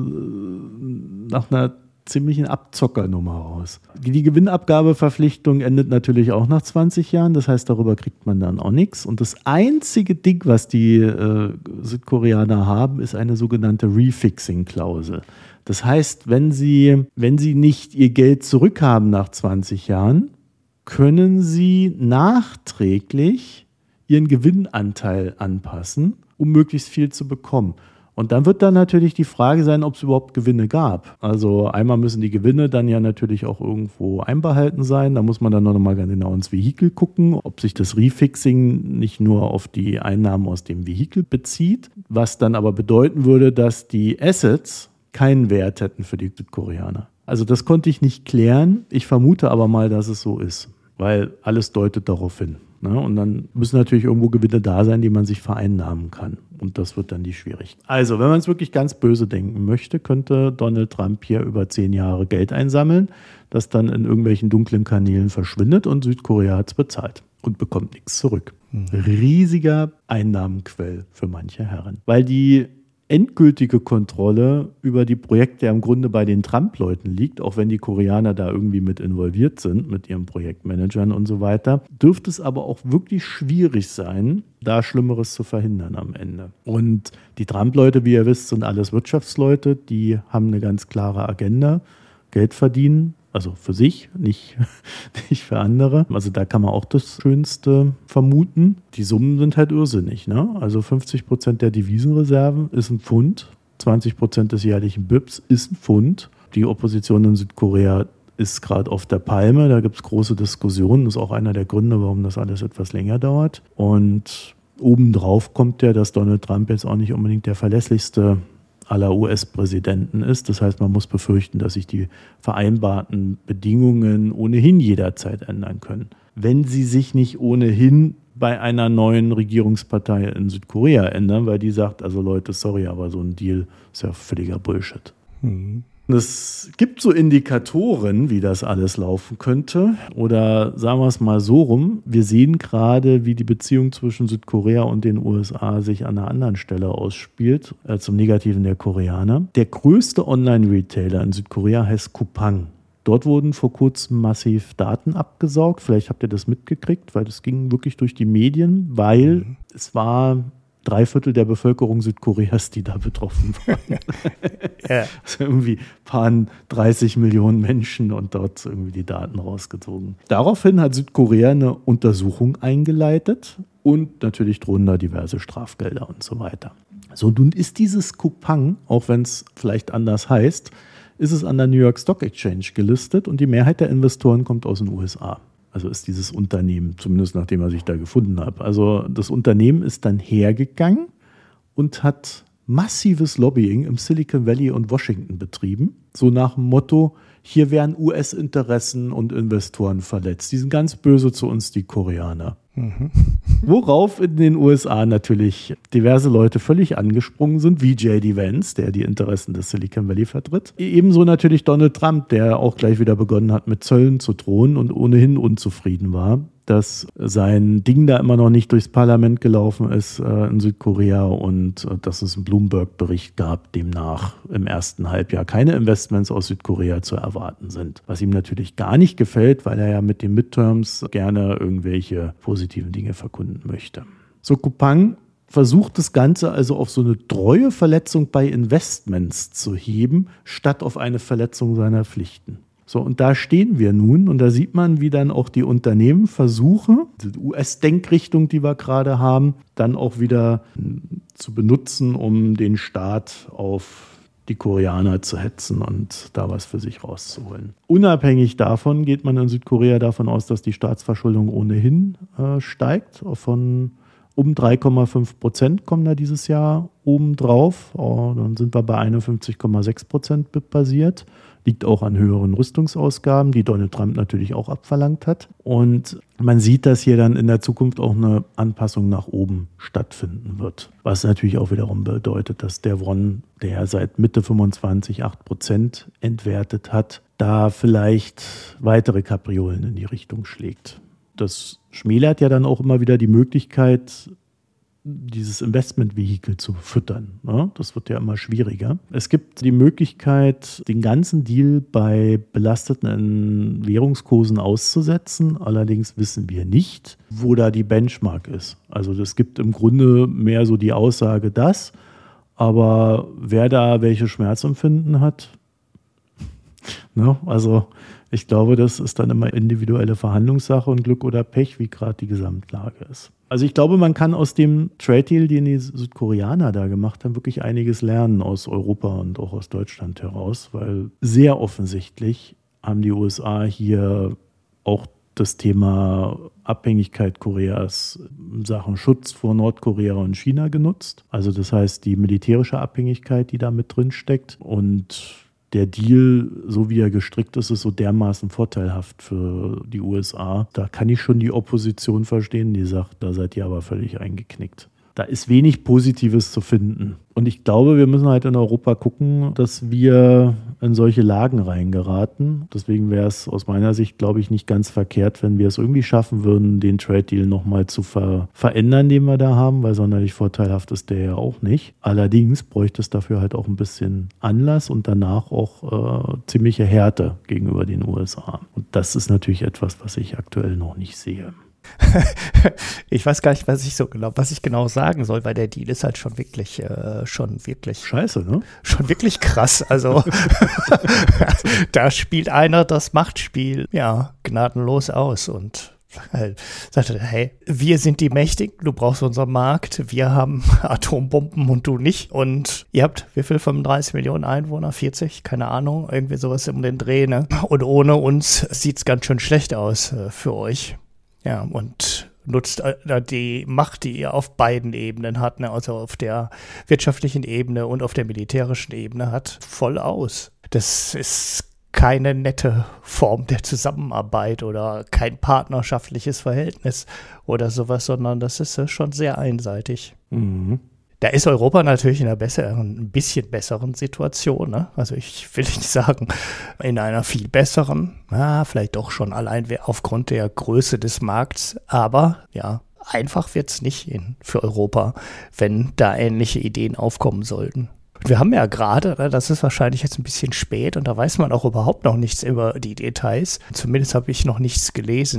äh, nach einer ziemlichen Abzockernummer aus. Die Gewinnabgabeverpflichtung endet natürlich auch nach zwanzig Jahren. Das heißt, darüber kriegt man dann auch nichts. Und das einzige Ding, was die äh, Südkoreaner haben, ist eine sogenannte Refixing-Klausel. Das heißt, wenn sie, wenn sie nicht ihr Geld zurückhaben nach zwanzig Jahren, können sie nachträglich ihren Gewinnanteil anpassen, um möglichst viel zu bekommen. Und dann wird dann natürlich die Frage sein, ob es überhaupt Gewinne gab. Also einmal müssen die Gewinne dann ja natürlich auch irgendwo einbehalten sein. Da muss man dann noch mal ganz genau ins Vehikel gucken, ob sich das Refixing nicht nur auf die Einnahmen aus dem Vehikel bezieht, was dann aber bedeuten würde, dass die Assets keinen Wert hätten für die Südkoreaner. Also das konnte ich nicht klären. Ich vermute aber mal, dass es so ist, weil alles deutet darauf hin. Ne? Und dann müssen natürlich irgendwo Gewinne da sein, die man sich vereinnahmen kann. Und das wird dann die Schwierigkeit. Also, wenn man es wirklich ganz böse denken möchte, könnte Donald Trump hier über zehn Jahre Geld einsammeln, das dann in irgendwelchen dunklen Kanälen verschwindet und Südkorea hat es bezahlt und bekommt nichts zurück. Mhm. Riesiger Einnahmenquell für manche Herren. Weil die endgültige Kontrolle über die Projekte ja im Grunde bei den Trump-Leuten liegt, auch wenn die Koreaner da irgendwie mit involviert sind, mit ihren Projektmanagern und so weiter, dürfte es aber auch wirklich schwierig sein, da Schlimmeres zu verhindern am Ende. Und die Trump-Leute, wie ihr wisst, sind alles Wirtschaftsleute, die haben eine ganz klare Agenda, Geld verdienen, also für sich, nicht, nicht für andere. Also da kann man auch das Schönste vermuten. Die Summen sind halt irrsinnig, ne? Also fünfzig Prozent der Devisenreserven ist ein Pfund, zwanzig Prozent des jährlichen B I Ps ist ein Pfund. Die Opposition in Südkorea ist gerade auf der Palme, da gibt es große Diskussionen. Das ist auch einer der Gründe, warum das alles etwas länger dauert. Und obendrauf kommt ja, dass Donald Trump jetzt auch nicht unbedingt der verlässlichste aller U S-Präsidenten ist. Das heißt, man muss befürchten, dass sich die vereinbarten Bedingungen ohnehin jederzeit ändern können. Wenn sie sich nicht ohnehin bei einer neuen Regierungspartei in Südkorea ändern, weil die sagt, also Leute, sorry, aber so ein Deal ist ja völliger Bullshit. Mhm. Es gibt so Indikatoren, wie das alles laufen könnte. Oder sagen wir es mal so rum, wir sehen gerade, wie die Beziehung zwischen Südkorea und den U S A sich an einer anderen Stelle ausspielt, äh, zum Negativen der Koreaner. Der größte Online-Retailer in Südkorea heißt Coupang. Dort wurden vor kurzem massiv Daten abgesaugt. Vielleicht habt ihr das mitgekriegt, weil das ging wirklich durch die Medien, weil mhm. es war drei Viertel der Bevölkerung Südkoreas, die da betroffen waren. Ja. Also irgendwie paar dreißig Millionen Menschen und dort irgendwie die Daten rausgezogen. Daraufhin hat Südkorea eine Untersuchung eingeleitet und natürlich drohen da diverse Strafgelder und so weiter. So, nun ist dieses Coupang, auch wenn es vielleicht anders heißt, ist es an der New York Stock Exchange gelistet und die Mehrheit der Investoren kommt aus den U S A. Also ist dieses Unternehmen, zumindest nachdem was ich da gefunden habe. Also das Unternehmen ist dann hergegangen und hat massives Lobbying im Silicon Valley und Washington betrieben. So nach dem Motto, hier werden U S-Interessen und Investoren verletzt. Die sind ganz böse zu uns, die Koreaner. Mhm. Worauf in den U S A natürlich diverse Leute völlig angesprungen sind, wie J D Vance, der die Interessen des Silicon Valley vertritt. Ebenso natürlich Donald Trump, der auch gleich wieder begonnen hat, mit Zöllen zu drohen und ohnehin unzufrieden war, dass sein Ding da immer noch nicht durchs Parlament gelaufen ist äh, in Südkorea und äh, dass es einen Bloomberg-Bericht gab, demnach im ersten Halbjahr keine Investments aus Südkorea zu erwarten sind. Was ihm natürlich gar nicht gefällt, weil er ja mit den Midterms gerne irgendwelche positiven Dinge verkunden möchte. So, Kupang versucht das Ganze also auf so eine Treueverletzung bei Investments zu heben, statt auf eine Verletzung seiner Pflichten. So, und da stehen wir nun und da sieht man, wie dann auch die Unternehmen versuchen, die U S-Denkrichtung, die wir gerade haben, dann auch wieder zu benutzen, um den Staat auf die Koreaner zu hetzen und da was für sich rauszuholen. Unabhängig davon geht man in Südkorea davon aus, dass die Staatsverschuldung ohnehin äh, steigt. Von um drei Komma fünf Prozent kommen da dieses Jahr obendrauf. Oh, dann sind wir bei einundfünfzig Komma sechs Prozent basiert. Liegt auch an höheren Rüstungsausgaben, die Donald Trump natürlich auch abverlangt hat. Und man sieht, dass hier dann in der Zukunft auch eine Anpassung nach oben stattfinden wird. Was natürlich auch wiederum bedeutet, dass der Won, der seit Mitte fünfundzwanzig acht Prozent entwertet hat, da vielleicht weitere Kapriolen in die Richtung schlägt. Das schmälert ja dann auch immer wieder die Möglichkeit, dieses Investmentvehikel zu füttern. Ne? Das wird ja immer schwieriger. Es gibt die Möglichkeit, den ganzen Deal bei belasteten Währungskursen auszusetzen. Allerdings wissen wir nicht, wo da die Benchmark ist. Also es gibt im Grunde mehr so die Aussage, dass, aber wer da welche Schmerzempfinden hat, ne? Also ich glaube, das ist dann immer individuelle Verhandlungssache und Glück oder Pech, wie gerade die Gesamtlage ist. Also ich glaube, man kann aus dem Trade-Deal, den die Südkoreaner da gemacht haben, wirklich einiges lernen aus Europa und auch aus Deutschland heraus, weil sehr offensichtlich haben die U S A hier auch das Thema Abhängigkeit Koreas in Sachen Schutz vor Nordkorea und China genutzt. Also das heißt, die militärische Abhängigkeit, die da mit drin steckt, und der Deal, so wie er gestrickt ist, ist so dermaßen vorteilhaft für die U S A. Da kann ich schon die Opposition verstehen, die sagt, da seid ihr aber völlig eingeknickt. Da ist wenig Positives zu finden. Und ich glaube, wir müssen halt in Europa gucken, dass wir in solche Lagen reingeraten. Deswegen wäre es aus meiner Sicht, glaube ich, nicht ganz verkehrt, wenn wir es irgendwie schaffen würden, den Trade-Deal nochmal zu ver- verändern, den wir da haben, weil sonderlich vorteilhaft ist der ja auch nicht. Allerdings bräuchte es dafür halt auch ein bisschen Anlass und danach auch äh, ziemliche Härte gegenüber den U S A. Und das ist natürlich etwas, was ich aktuell noch nicht sehe. Ich weiß gar nicht, was ich so genau, was ich genau sagen soll, weil der Deal ist halt schon wirklich, äh, schon wirklich scheiße, ne? Schon wirklich krass. Also da spielt einer das Machtspiel ja gnadenlos aus und sagte, hey, wir sind die Mächtigen, du brauchst unseren Markt, wir haben Atombomben und du nicht. Und ihr habt, wie viel, fünfunddreißig Millionen Einwohner, vierzig, keine Ahnung, irgendwie sowas um den Dreh, ne? Und ohne uns sieht's ganz schön schlecht aus äh, für euch. Ja, und nutzt äh, die Macht, die ihr auf beiden Ebenen habt, ne, also auf der wirtschaftlichen Ebene und auf der militärischen Ebene hat, voll aus. Das ist keine nette Form der Zusammenarbeit oder kein partnerschaftliches Verhältnis oder sowas, sondern das ist äh, schon sehr einseitig. Mhm. Da ist Europa natürlich in einer besseren, ein bisschen besseren Situation, ne? Also ich will nicht sagen, in einer viel besseren, na, vielleicht doch schon allein aufgrund der Größe des Markts, aber ja, einfach wird es nicht in, für Europa, wenn da ähnliche Ideen aufkommen sollten. Und wir haben ja gerade, das ist wahrscheinlich jetzt ein bisschen spät und da weiß man auch überhaupt noch nichts über die Details, zumindest habe ich noch nichts gelesen,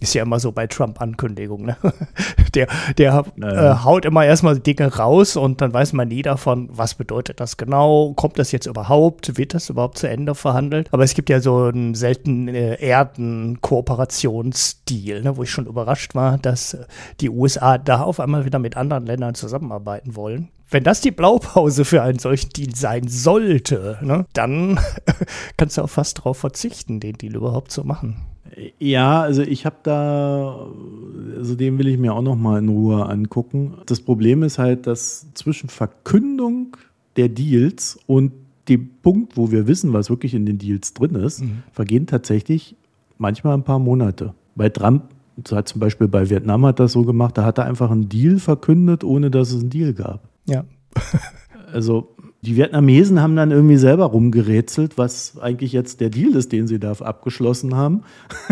Ist ja immer so bei Trump-Ankündigungen. Ne? Der, der naja. äh, haut immer erstmal Dinge raus und dann weiß man nie davon, was bedeutet das genau, kommt das jetzt überhaupt, wird das überhaupt zu Ende verhandelt? Aber es gibt ja so einen selten äh, Erden-Kooperationsstil, ne, wo ich schon überrascht war, dass äh, die U S A da auf einmal wieder mit anderen Ländern zusammenarbeiten wollen. Wenn das die Blaupause für einen solchen Deal sein sollte, ne, dann kannst du auch fast darauf verzichten, den Deal überhaupt zu machen. Ja, also ich habe da, also den will ich mir auch noch mal in Ruhe angucken. Das Problem ist halt, dass zwischen Verkündung der Deals und dem Punkt, wo wir wissen, was wirklich in den Deals drin ist, mhm. vergehen tatsächlich manchmal ein paar Monate. Bei Trump, so hat zum Beispiel bei Vietnam hat das so gemacht, da hat er einfach einen Deal verkündet, ohne dass es einen Deal gab. Ja. Also die Vietnamesen haben dann irgendwie selber rumgerätselt, was eigentlich jetzt der Deal ist, den sie da abgeschlossen haben.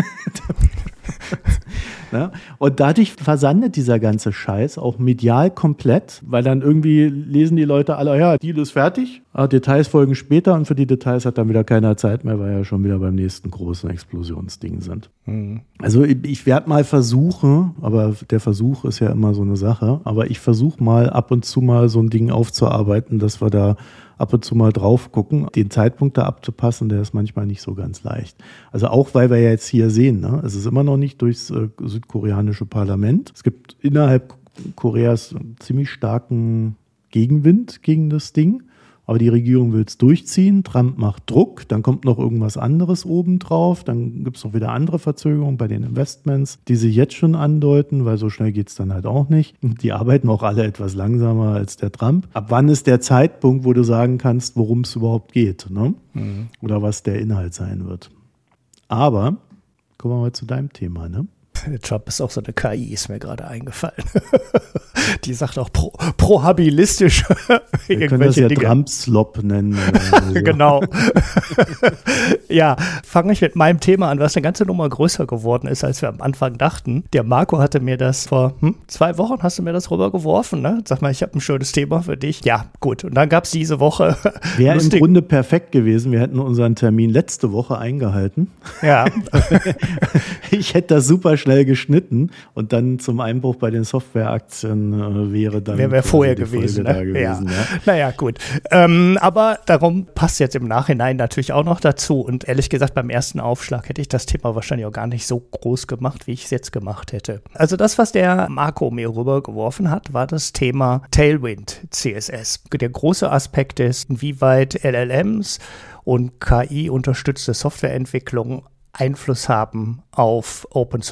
Ja, und dadurch versandet dieser ganze Scheiß auch medial komplett, weil dann irgendwie lesen die Leute alle, ja, Deal ist fertig, aber Details folgen später und für die Details hat dann wieder keiner Zeit mehr, weil ja schon wieder beim nächsten großen Explosionsding sind. Mhm. Also ich, ich werde mal versuchen, aber der Versuch ist ja immer so eine Sache, aber ich versuche mal ab und zu mal so ein Ding aufzuarbeiten, dass wir da ab und zu mal drauf gucken, den Zeitpunkt da abzupassen, der ist manchmal nicht so ganz leicht. Also auch, weil wir ja jetzt hier sehen, ne? Es ist immer noch nicht durchs äh, südkoreanische Parlament. Es gibt innerhalb Koreas einen ziemlich starken Gegenwind gegen das Ding. Aber die Regierung will es durchziehen, Trump macht Druck, dann kommt noch irgendwas anderes obendrauf, dann gibt es noch wieder andere Verzögerungen bei den Investments, die sich jetzt schon andeuten, weil so schnell geht es dann halt auch nicht. Die arbeiten auch alle etwas langsamer als der Trump. Ab wann ist der Zeitpunkt, wo du sagen kannst, worum es überhaupt geht, ne? Mhm. Oder was der Inhalt sein wird? Aber kommen wir mal zu deinem Thema, ne? Trump ist auch so eine K I, ist mir gerade eingefallen. Die sagt auch pro, prohabilistisch. Wir können das ja Trump-Slop nennen. So. Genau. Ja, fange ich mit meinem Thema an, was eine ganze Nummer größer geworden ist, als wir am Anfang dachten. Der Marco hatte mir das vor hm, zwei Wochen, hast du mir das rübergeworfen, ne? Sag mal, ich habe ein schönes Thema für dich. Ja, gut. Und dann gab es diese Woche. Wäre im Grunde perfekt gewesen. Wir hätten unseren Termin letzte Woche eingehalten. Ja. Ich hätte das super schnell geschnitten und dann zum Einbruch bei den Softwareaktien äh, wäre dann wäre wär vorher gewesen, ne? gewesen ja. Ja. Naja, gut. Ähm, aber darum passt jetzt im Nachhinein natürlich auch noch dazu. Und ehrlich gesagt, beim ersten Aufschlag hätte ich das Thema wahrscheinlich auch gar nicht so groß gemacht, wie ich es jetzt gemacht hätte. Also das, was der Marco mir rübergeworfen hat, war das Thema Tailwind C S S. Der große Aspekt ist, inwieweit L L Ms und K I-unterstützte Softwareentwicklung Einfluss haben auf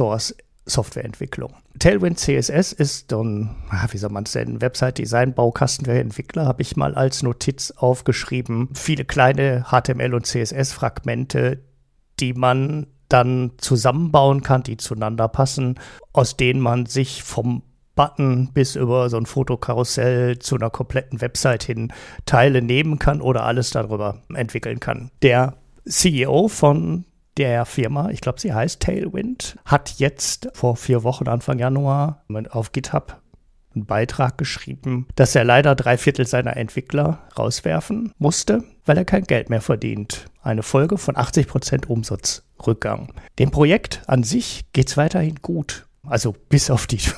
Open-Source-Softwareentwicklung. Tailwind C S S ist so ein, wie soll man es nennen, Website-Design-Baukasten für Entwickler, habe ich mal als Notiz aufgeschrieben. Viele kleine H T M L- und C S S-Fragmente, die man dann zusammenbauen kann, die zueinander passen, aus denen man sich vom Button bis über so ein Fotokarussell zu einer kompletten Website hin Teile nehmen kann oder alles darüber entwickeln kann. Der C E O von der Firma, ich glaube, sie heißt Tailwind, hat jetzt vor vier Wochen, Anfang Januar, auf GitHub einen Beitrag geschrieben, dass er leider drei Viertel seiner Entwickler rauswerfen musste, weil er kein Geld mehr verdient. Eine Folge von achtzig Prozent Umsatzrückgang. Dem Projekt an sich geht es weiterhin gut. Also bis auf die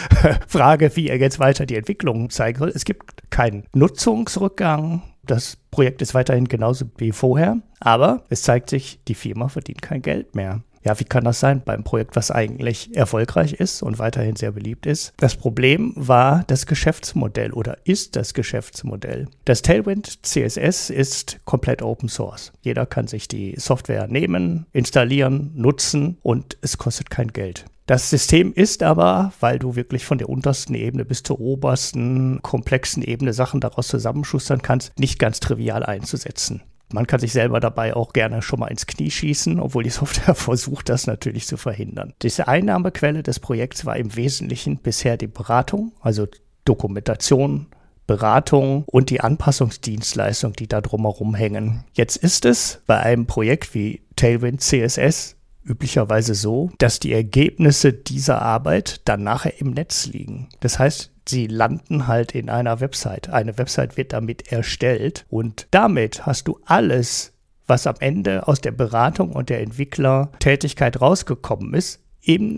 Frage, wie er jetzt weiter die Entwicklung zeigen soll. Es gibt keinen Nutzungsrückgang. Das Projekt ist weiterhin genauso wie vorher. Aber es zeigt sich, die Firma verdient kein Geld mehr. Ja, wie kann das sein beim Projekt, was eigentlich erfolgreich ist und weiterhin sehr beliebt ist? Das Problem war das Geschäftsmodell oder ist das Geschäftsmodell. Das Tailwind C S S ist komplett Open Source. Jeder kann sich die Software nehmen, installieren, nutzen und es kostet kein Geld. Das System ist aber, weil du wirklich von der untersten Ebene bis zur obersten, komplexen Ebene Sachen daraus zusammenschustern kannst, nicht ganz trivial einzusetzen. Man kann sich selber dabei auch gerne schon mal ins Knie schießen, obwohl die Software versucht, das natürlich zu verhindern. Diese Einnahmequelle des Projekts war im Wesentlichen bisher die Beratung, also Dokumentation, Beratung und die Anpassungsdienstleistung, die da drumherum hängen. Jetzt ist es bei einem Projekt wie Tailwind C S S üblicherweise so, dass die Ergebnisse dieser Arbeit dann nachher im Netz liegen. Das heißt, sie landen halt in einer Website. Eine Website wird damit erstellt und damit hast du alles, was am Ende aus der Beratung und der Entwicklertätigkeit rausgekommen ist, im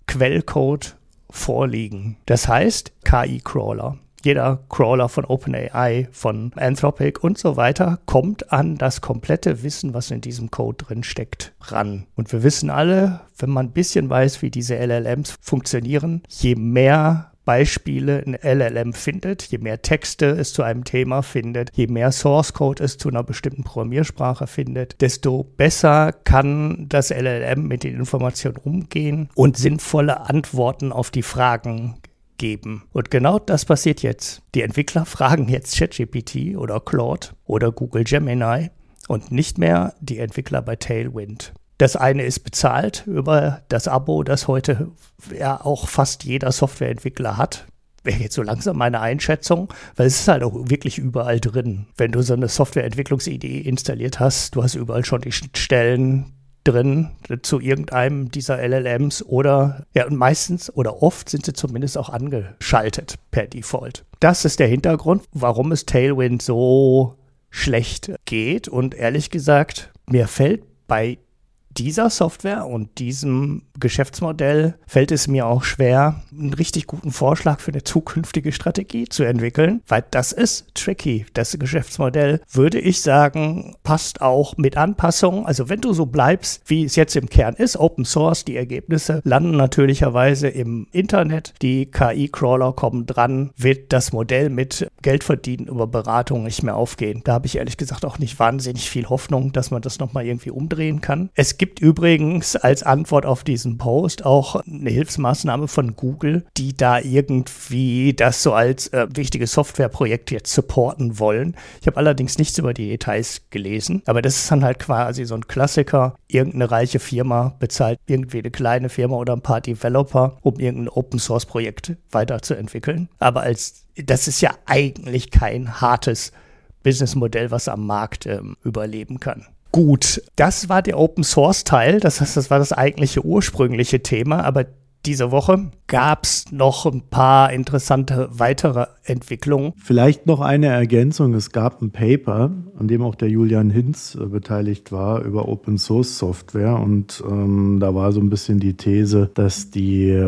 Quellcode vorliegen. Das heißt, K I-Crawler. Jeder Crawler von OpenAI, von Anthropic und so weiter kommt an das komplette Wissen, was in diesem Code drin steckt, ran. Und wir wissen alle, wenn man ein bisschen weiß, wie diese L L Ms funktionieren, je mehr Beispiele ein L L M findet, je mehr Texte es zu einem Thema findet, je mehr Source Code es zu einer bestimmten Programmiersprache findet, desto besser kann das L L M mit den Informationen umgehen und sinnvolle Antworten auf die Fragen geben. Und genau das passiert jetzt. Die Entwickler fragen jetzt ChatGPT oder Claude oder Google Gemini und nicht mehr die Entwickler bei Tailwind. Das eine ist bezahlt über das Abo, das heute ja auch fast jeder Softwareentwickler hat. Wäre jetzt so langsam meine Einschätzung, weil es ist halt auch wirklich überall drin. Wenn du so eine Softwareentwicklungsidee installiert hast, du hast überall schon die Stellen drin zu irgendeinem dieser L L Ms oder ja und meistens oder oft sind sie zumindest auch angeschaltet per Default. Das ist der Hintergrund, warum es Tailwind so schlecht geht und ehrlich gesagt, mir fällt bei dieser Software und diesem Geschäftsmodell fällt es mir auch schwer, einen richtig guten Vorschlag für eine zukünftige Strategie zu entwickeln, weil das ist tricky. Das Geschäftsmodell, würde ich sagen, passt auch mit Anpassungen. Also wenn du so bleibst, wie es jetzt im Kern ist, Open Source, die Ergebnisse landen natürlicherweise im Internet, die K I-Crawler kommen dran, wird das Modell mit Geld verdienen über Beratung nicht mehr aufgehen. Da habe ich ehrlich gesagt auch nicht wahnsinnig viel Hoffnung, dass man das nochmal irgendwie umdrehen kann. Es gibt übrigens als Antwort auf diesen Post auch eine Hilfsmaßnahme von Google, die da irgendwie das so als äh, wichtiges Softwareprojekt jetzt supporten wollen. Ich habe allerdings nichts über die Details gelesen, aber das ist dann halt quasi so ein Klassiker. Irgendeine reiche Firma bezahlt irgendwie eine kleine Firma oder ein paar Developer, um irgendein Open-Source-Projekt weiterzuentwickeln. Aber als das ist ja eigentlich kein hartes Businessmodell, was am Markt ähm, überleben kann. Gut, das war der Open-Source-Teil, das heißt, das war das eigentliche ursprüngliche Thema, aber diese Woche gab es noch ein paar interessante weitere Entwicklungen. Vielleicht noch eine Ergänzung, es gab ein Paper, an dem auch der Julian Hinz äh, beteiligt war, über Open-Source-Software und ähm, da war so ein bisschen die These, dass die,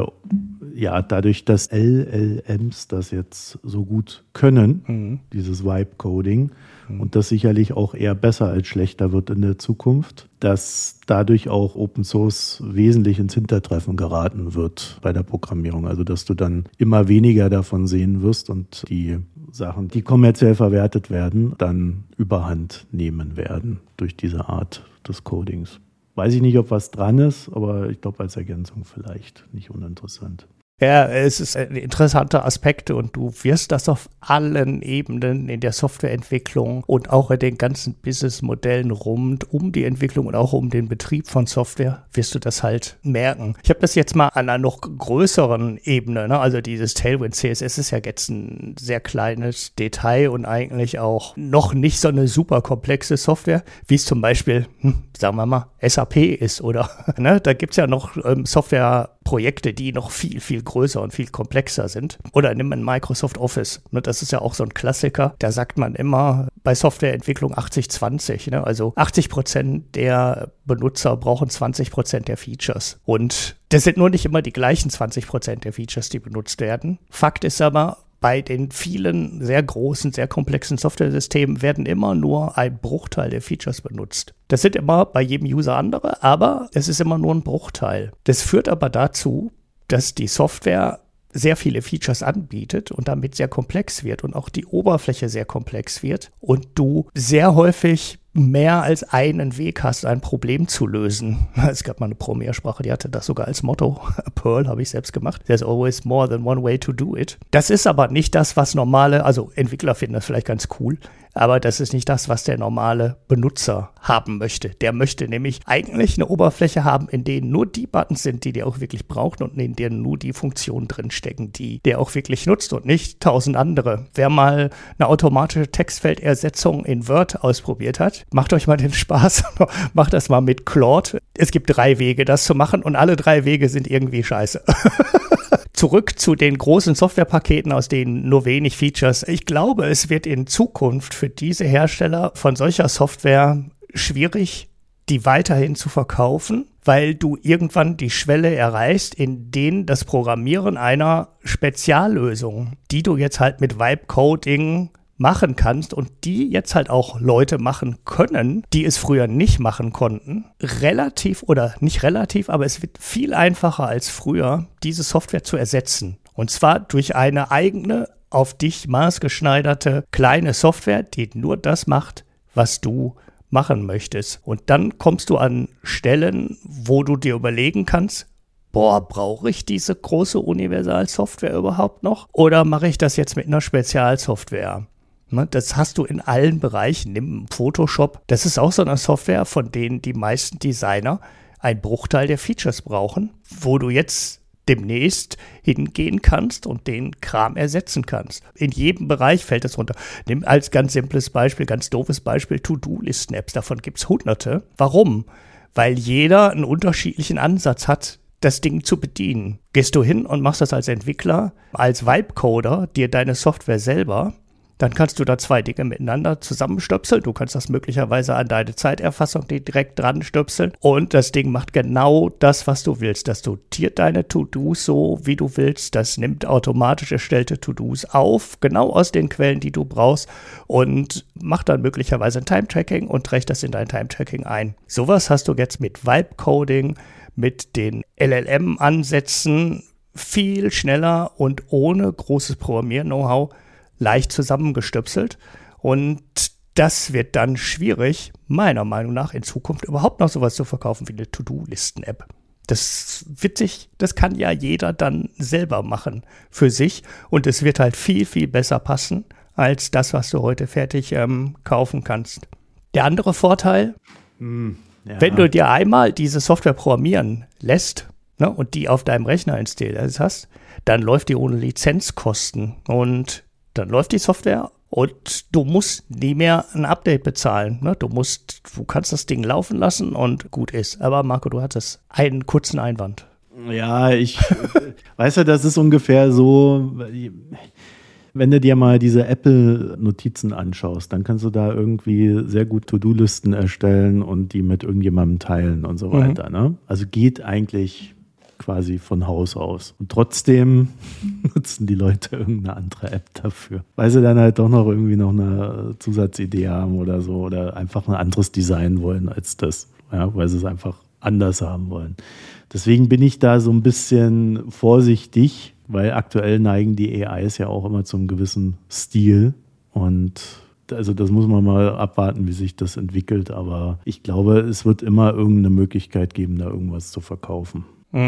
ja, dadurch, dass L L Ms das jetzt so gut können, mhm. dieses Vibe-Coding, und das sicherlich auch eher besser als schlechter wird in der Zukunft, dass dadurch auch Open Source wesentlich ins Hintertreffen geraten wird bei der Programmierung. Also dass du dann immer weniger davon sehen wirst und die Sachen, die kommerziell verwertet werden, dann Überhand nehmen werden durch diese Art des Codings. Weiß ich nicht, ob was dran ist, aber ich glaube als Ergänzung vielleicht nicht uninteressant. Ja, es ist ein interessanter Aspekt und du wirst das auf allen Ebenen in der Softwareentwicklung und auch in den ganzen Businessmodellen rund um die Entwicklung und auch um den Betrieb von Software wirst du das halt merken. Ich habe das jetzt mal an einer noch größeren Ebene, ne? Also dieses Tailwind C S S ist ja jetzt ein sehr kleines Detail und eigentlich auch noch nicht so eine super komplexe Software, wie es zum Beispiel, hm, sagen wir mal, S A P ist oder, ne? Da gibt es ja noch ähm, Softwareprojekte, die noch viel, viel größer und viel komplexer sind. Oder nimm ein Microsoft Office. Ne, das ist ja auch so ein Klassiker. Da sagt man immer bei Softwareentwicklung achtzig zwanzig. Ne? Also achtzig Prozent der Benutzer brauchen zwanzig Prozent der Features. Und das sind nur nicht immer die gleichen zwanzig Prozent der Features, die benutzt werden. Fakt ist aber, bei den vielen sehr großen, sehr komplexen Software-Systemen werden immer nur ein Bruchteil der Features benutzt. Das sind immer bei jedem User andere, aber es ist immer nur ein Bruchteil. Das führt aber dazu, dass die Software sehr viele Features anbietet und damit sehr komplex wird und auch die Oberfläche sehr komplex wird und du sehr häufig mehr als einen Weg hast, ein Problem zu lösen. Es gab mal eine Programmiersprache, die hatte das sogar als Motto. Perl habe ich selbst gemacht. There's always more than one way to do it. Das ist aber nicht das, was normale, also Entwickler finden das vielleicht ganz cool, aber das ist nicht das, was der normale Benutzer haben möchte. Der möchte nämlich eigentlich eine Oberfläche haben, in denen nur die Buttons sind, die der auch wirklich braucht und in denen nur die Funktionen drinstecken, die der auch wirklich nutzt und nicht tausend andere. Wer mal eine automatische Textfeldersetzung in Word ausprobiert hat, macht euch mal den Spaß, macht das mal mit Claude. Es gibt drei Wege, das zu machen und alle drei Wege sind irgendwie scheiße. Zurück zu den großen Softwarepaketen, aus denen nur wenig Features. Ich glaube, es wird in Zukunft für diese Hersteller von solcher Software schwierig, die weiterhin zu verkaufen, weil du irgendwann die Schwelle erreichst, in denen das Programmieren einer Speziallösung, die du jetzt halt mit Vibe-Coding machen kannst und die jetzt halt auch Leute machen können, die es früher nicht machen konnten, relativ oder nicht relativ, aber es wird viel einfacher als früher, diese Software zu ersetzen. Und zwar durch eine eigene, auf dich maßgeschneiderte kleine Software, die nur das macht, was du machen möchtest. Und dann kommst du an Stellen, wo du dir überlegen kannst, boah, brauche ich diese große Universalsoftware überhaupt noch? Oder mache ich das jetzt mit einer Spezialsoftware? Das hast du in allen Bereichen. Nimm Photoshop. Das ist auch so eine Software, von denen die meisten Designer einen Bruchteil der Features brauchen, wo du jetzt demnächst hingehen kannst und den Kram ersetzen kannst. In jedem Bereich fällt es runter. Nimm als ganz simples Beispiel, ganz doofes Beispiel, To-Do-Listen-Apps. Davon gibt es hunderte. Warum? Weil jeder einen unterschiedlichen Ansatz hat, das Ding zu bedienen. Gehst du hin und machst das als Entwickler, als Vibe-Coder, dir deine Software selber, dann kannst du da zwei Dinge miteinander zusammenstöpseln. Du kannst das möglicherweise an deine Zeiterfassung direkt dran stöpseln. Und das Ding macht genau das, was du willst. Das sortiert deine To-Dos so, wie du willst. Das nimmt automatisch erstellte To-Dos auf, genau aus den Quellen, die du brauchst. Und macht dann möglicherweise ein Time-Tracking und trägt das in dein Time-Tracking ein. Sowas hast du jetzt mit Vibe-Coding, mit den L L M-Ansätzen viel schneller und ohne großes Programmier-Know-how leicht zusammengestöpselt und das wird dann schwierig, meiner Meinung nach, in Zukunft überhaupt noch sowas zu verkaufen wie eine To-Do-Listen-App. Das wird sich, das kann ja jeder dann selber machen für sich und es wird halt viel, viel besser passen als das, was du heute fertig ähm, kaufen kannst. Der andere Vorteil, mm, ja. wenn du dir einmal diese Software programmieren lässt, ne, und die auf deinem Rechner installiert hast, dann läuft die ohne Lizenzkosten und dann läuft die Software und du musst nie mehr ein Update bezahlen. Ne? Du musst, du kannst das Ding laufen lassen und gut ist. Aber Marco, du hattest einen kurzen Einwand. Ja, ich, weißt du, das ist ungefähr so, wenn du dir mal diese Apple-Notizen anschaust, dann kannst du da irgendwie sehr gut To-Do-Listen erstellen und die mit irgendjemandem teilen und so weiter. Mhm. Ne? Also geht eigentlich quasi von Haus aus. Und trotzdem nutzen die Leute irgendeine andere App dafür. Weil sie dann halt doch noch irgendwie noch eine Zusatzidee haben oder so oder einfach ein anderes Design wollen als das. Ja, weil sie es einfach anders haben wollen. Deswegen bin ich da so ein bisschen vorsichtig, weil aktuell neigen die A Is ja auch immer zu einem gewissen Stil. Und also das muss man mal abwarten, wie sich das entwickelt. Aber ich glaube, es wird immer irgendeine Möglichkeit geben, da irgendwas zu verkaufen.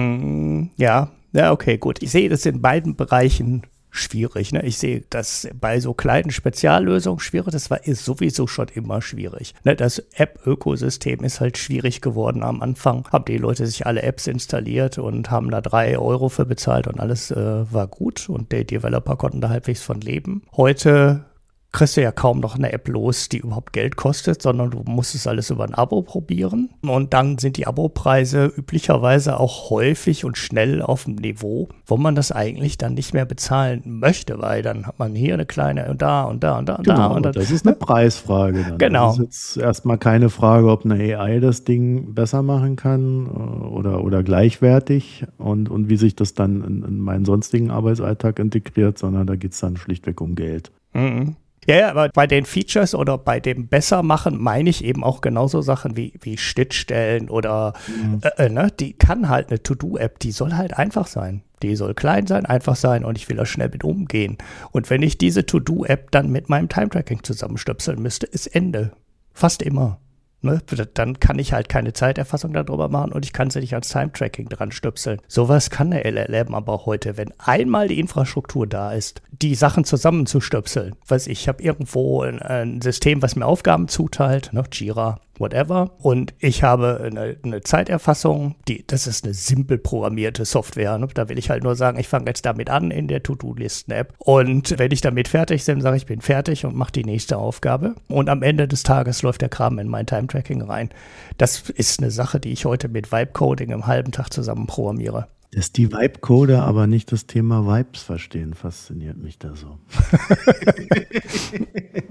Mm, ja, ja, okay, gut. Ich sehe das in beiden Bereichen schwierig. Ne? Ich sehe das bei so kleinen Speziallösungen schwierig. Das war ist sowieso schon immer schwierig. Ne? Das App-Ökosystem ist halt schwierig geworden. Am Anfang haben die Leute sich alle Apps installiert und haben da drei Euro für bezahlt und alles äh, war gut und die Developer konnten da halbwegs von leben. Heute kriegst du ja kaum noch eine App los, die überhaupt Geld kostet, sondern du musst es alles über ein Abo probieren. Und dann sind die Abopreise üblicherweise auch häufig und schnell auf dem Niveau, wo man das eigentlich dann nicht mehr bezahlen möchte, weil dann hat man hier eine kleine und da und da und da und genau, da. Und dann, das ist eine Preisfrage dann. Genau. Das ist jetzt erstmal keine Frage, ob eine A I das Ding besser machen kann oder, oder gleichwertig und, und wie sich das dann in, in meinen sonstigen Arbeitsalltag integriert, sondern da geht es dann schlichtweg um Geld. Mhm. Ja, ja, aber bei den Features oder bei dem Bessermachen meine ich eben auch genauso Sachen wie, wie Schnittstellen oder mhm. äh, ne, die kann halt eine To-Do-App, die soll halt einfach sein. Die soll klein sein, einfach sein und ich will da schnell mit umgehen. Und wenn ich diese To-Do-App dann mit meinem Time-Tracking zusammenstöpseln müsste, ist Ende. Fast immer. Ne? Dann kann ich halt keine Zeiterfassung darüber machen und ich kann sie nicht als Time-Tracking dran stöpseln. Sowas kann eine L L M aber heute, wenn einmal die Infrastruktur da ist, die Sachen zusammenzustöpseln. Weiß ich, ich habe irgendwo ein, ein System, was mir Aufgaben zuteilt, ne? Jira, whatever. Und ich habe eine, eine Zeiterfassung, die, das ist eine simpel programmierte Software. Ne? Da will ich halt nur sagen, ich fange jetzt damit an in der To-Do-Listen-App. Und wenn ich damit fertig bin, sage ich, ich bin fertig und mache die nächste Aufgabe. Und am Ende des Tages läuft der Kram in mein Time-Tracking rein. Das ist eine Sache, die ich heute mit Vibe-Coding im halben Tag zusammen programmiere. Dass die Vibe-Coder aber nicht das Thema Vibes verstehen, fasziniert mich da so.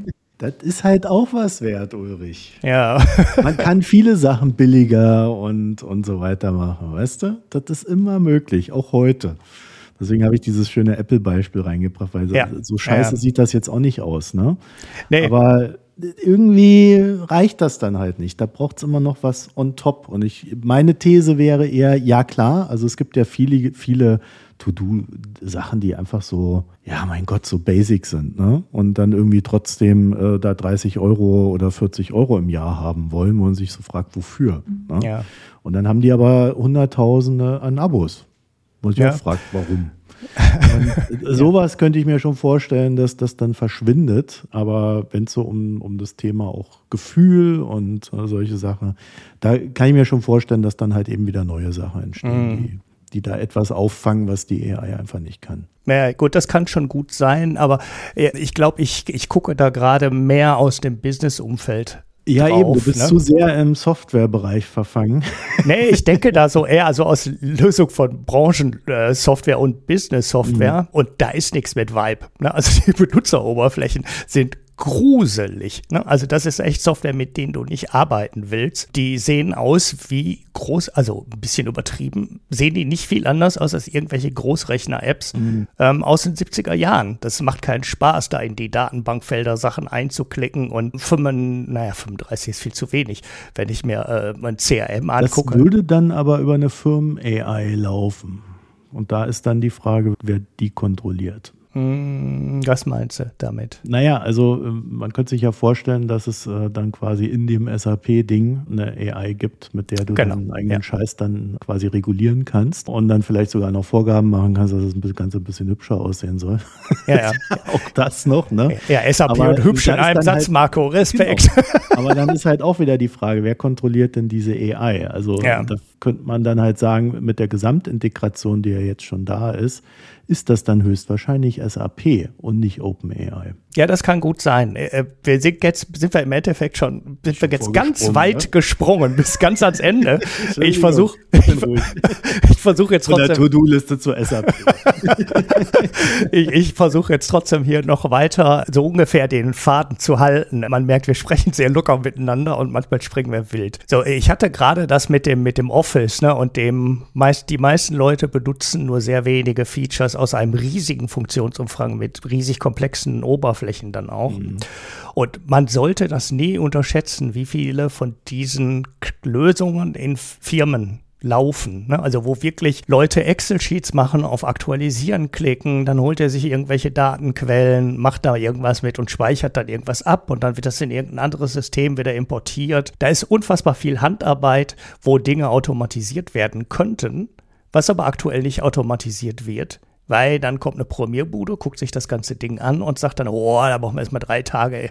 Das ist halt auch was wert, Ulrich. Ja. Man kann viele Sachen billiger und, und so weiter machen, weißt du? Das ist immer möglich, auch heute. Deswegen habe ich dieses schöne Apple-Beispiel reingebracht, weil so, ja. so scheiße ja. sieht das jetzt auch nicht aus, ne? Nee. Aber irgendwie reicht das dann halt nicht. Da braucht es immer noch was on top. Und ich, meine These wäre eher, ja klar, also es gibt ja viele, viele To-Do-Sachen, die einfach so, ja mein Gott, so basic sind, ne? Und dann irgendwie trotzdem äh, da dreißig Euro oder vierzig Euro im Jahr haben wollen, wo man sich so fragt, wofür? Ne? Ja. Und dann haben die aber Hunderttausende an Abos. Wo ich ja. auch fragt, warum? Und sowas könnte ich mir schon vorstellen, dass das dann verschwindet. Aber wenn es so um, um das Thema auch Gefühl und äh, solche Sachen, da kann ich mir schon vorstellen, dass dann halt eben wieder neue Sachen entstehen, mm. die, die da etwas auffangen, was die A I einfach nicht kann. Ja, gut, das kann schon gut sein, aber ich glaube, ich, ich gucke da gerade mehr aus dem Business-Umfeld. Ja, drauf, eben, du bist ne? zu sehr im Softwarebereich verfangen. Nee, ich denke da so eher also aus Lösung von Branchensoftware äh, und Business-Software. Mhm. Und da ist nichts mit Vibe. Ne? Also die Benutzeroberflächen sind gruselig. Ne? Also das ist echt Software, mit denen du nicht arbeiten willst. Die sehen aus wie groß, also ein bisschen übertrieben, sehen die nicht viel anders aus als irgendwelche Großrechner-Apps mhm. ähm, aus den siebziger Jahren. Das macht keinen Spaß, da in die Datenbankfelder Sachen einzuklicken und fünf, naja, fünfunddreißig ist viel zu wenig, wenn ich mir äh, mein C R M angucke. Das würde dann aber über eine Firmen-A I laufen. Und da ist dann die Frage, wer die kontrolliert. Was meinst du damit? Naja, also man könnte sich ja vorstellen, dass es äh, dann quasi in dem S A P-Ding eine A I gibt, mit der du genau. deinen eigenen ja. Scheiß dann quasi regulieren kannst und dann vielleicht sogar noch Vorgaben machen kannst, dass das Ganze ein bisschen hübscher aussehen soll. Ja, ja. Auch das noch, ne? Ja, S A P aber und hübsch in einem Satz, halt, Marco, Respekt. Genau. Aber dann ist halt auch wieder die Frage, wer kontrolliert denn diese A I? Also ja. da könnte man dann halt sagen, mit der Gesamtintegration, die ja jetzt schon da ist, ist das dann höchstwahrscheinlich S A P und nicht OpenAI. Ja, das kann gut sein. Wir sind jetzt, sind wir im Endeffekt schon, sind wir jetzt ganz weit ne? gesprungen, bis ganz ans Ende. Ich versuche ich versuche jetzt trotzdem. Von der To-Do-Liste zu S A P. ich ich versuche jetzt trotzdem hier noch weiter so ungefähr den Faden zu halten. Man merkt, wir sprechen sehr locker miteinander und manchmal springen wir wild. So, ich hatte gerade das mit dem, mit dem Office, ne, und dem meist, die meisten Leute benutzen nur sehr wenige Features aus einem riesigen Funktionsumfang mit riesig komplexen Oberflächen dann auch. Mhm. Und man sollte das nie unterschätzen, wie viele von diesen Lösungen in Firmen laufen, ne? Also wo wirklich Leute Excel-Sheets machen, auf Aktualisieren klicken, dann holt er sich irgendwelche Datenquellen, macht da irgendwas mit und speichert dann irgendwas ab und dann wird das in irgendein anderes System wieder importiert. Da ist unfassbar viel Handarbeit, wo Dinge automatisiert werden könnten, was aber aktuell nicht automatisiert wird. Weil dann kommt eine Programmierbude, guckt sich das ganze Ding an und sagt dann, oh, da brauchen wir erstmal drei Tage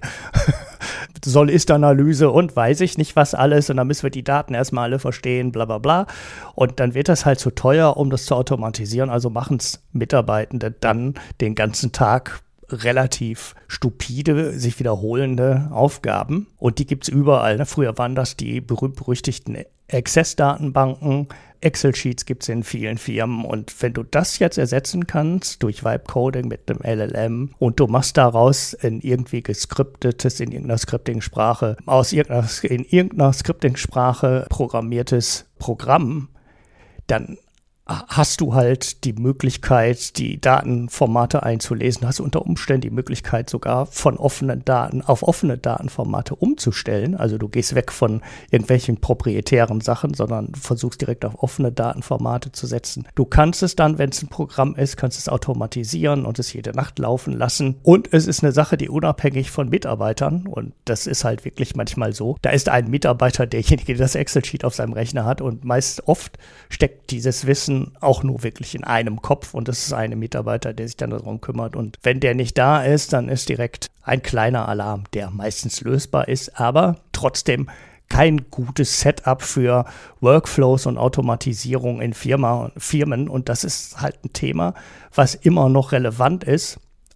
Soll-Ist-Analyse und weiß ich nicht was alles und dann müssen wir die Daten erstmal alle verstehen, bla bla bla. Und dann wird das halt zu teuer, um das zu automatisieren, also machen es Mitarbeitende dann den ganzen Tag relativ stupide, sich wiederholende Aufgaben. Und die gibt es überall. Ne? Früher waren das die berühmt-berüchtigten Access-Datenbanken. Excel-Sheets gibt es in vielen Firmen. Und wenn du das jetzt ersetzen kannst durch Vibe-Coding mit einem L L M und du machst daraus ein irgendwie geskriptetes, in irgendeiner Scripting-Sprache, aus irgendeiner, in irgendeiner Scripting-Sprache programmiertes Programm, dann hast du halt die Möglichkeit, die Datenformate einzulesen, hast unter Umständen die Möglichkeit sogar von offenen Daten auf offene Datenformate umzustellen. Also du gehst weg von irgendwelchen proprietären Sachen, sondern du versuchst direkt auf offene Datenformate zu setzen. Du kannst es dann, wenn es ein Programm ist, kannst es automatisieren und es jede Nacht laufen lassen. Und es ist eine Sache, die unabhängig von Mitarbeitern, und das ist halt wirklich manchmal so, da ist ein Mitarbeiter derjenige, der das Excel-Sheet auf seinem Rechner hat und meist oft steckt dieses Wissen auch nur wirklich in einem Kopf und das ist ein Mitarbeiter, der sich dann darum kümmert und wenn der nicht da ist, dann ist direkt ein kleiner Alarm, der meistens lösbar ist, aber trotzdem kein gutes Setup für Workflows und Automatisierung in Firma, Firmen und das ist halt ein Thema, was immer noch relevant ist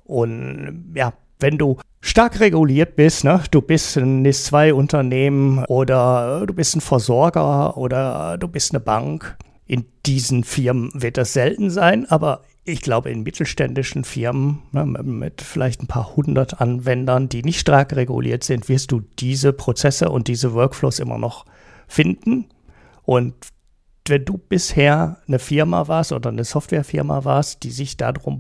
und ja, wenn du stark reguliert bist, ne, du bist ein N I S zwei Unternehmen oder du bist ein Versorger oder du bist eine Bank. In diesen Firmen wird das selten sein, aber ich glaube, in mittelständischen Firmen ne, mit vielleicht ein paar hundert Anwendern, die nicht stark reguliert sind, wirst du diese Prozesse und diese Workflows immer noch finden. Und wenn du bisher eine Firma warst oder eine Softwarefirma warst, die sich darum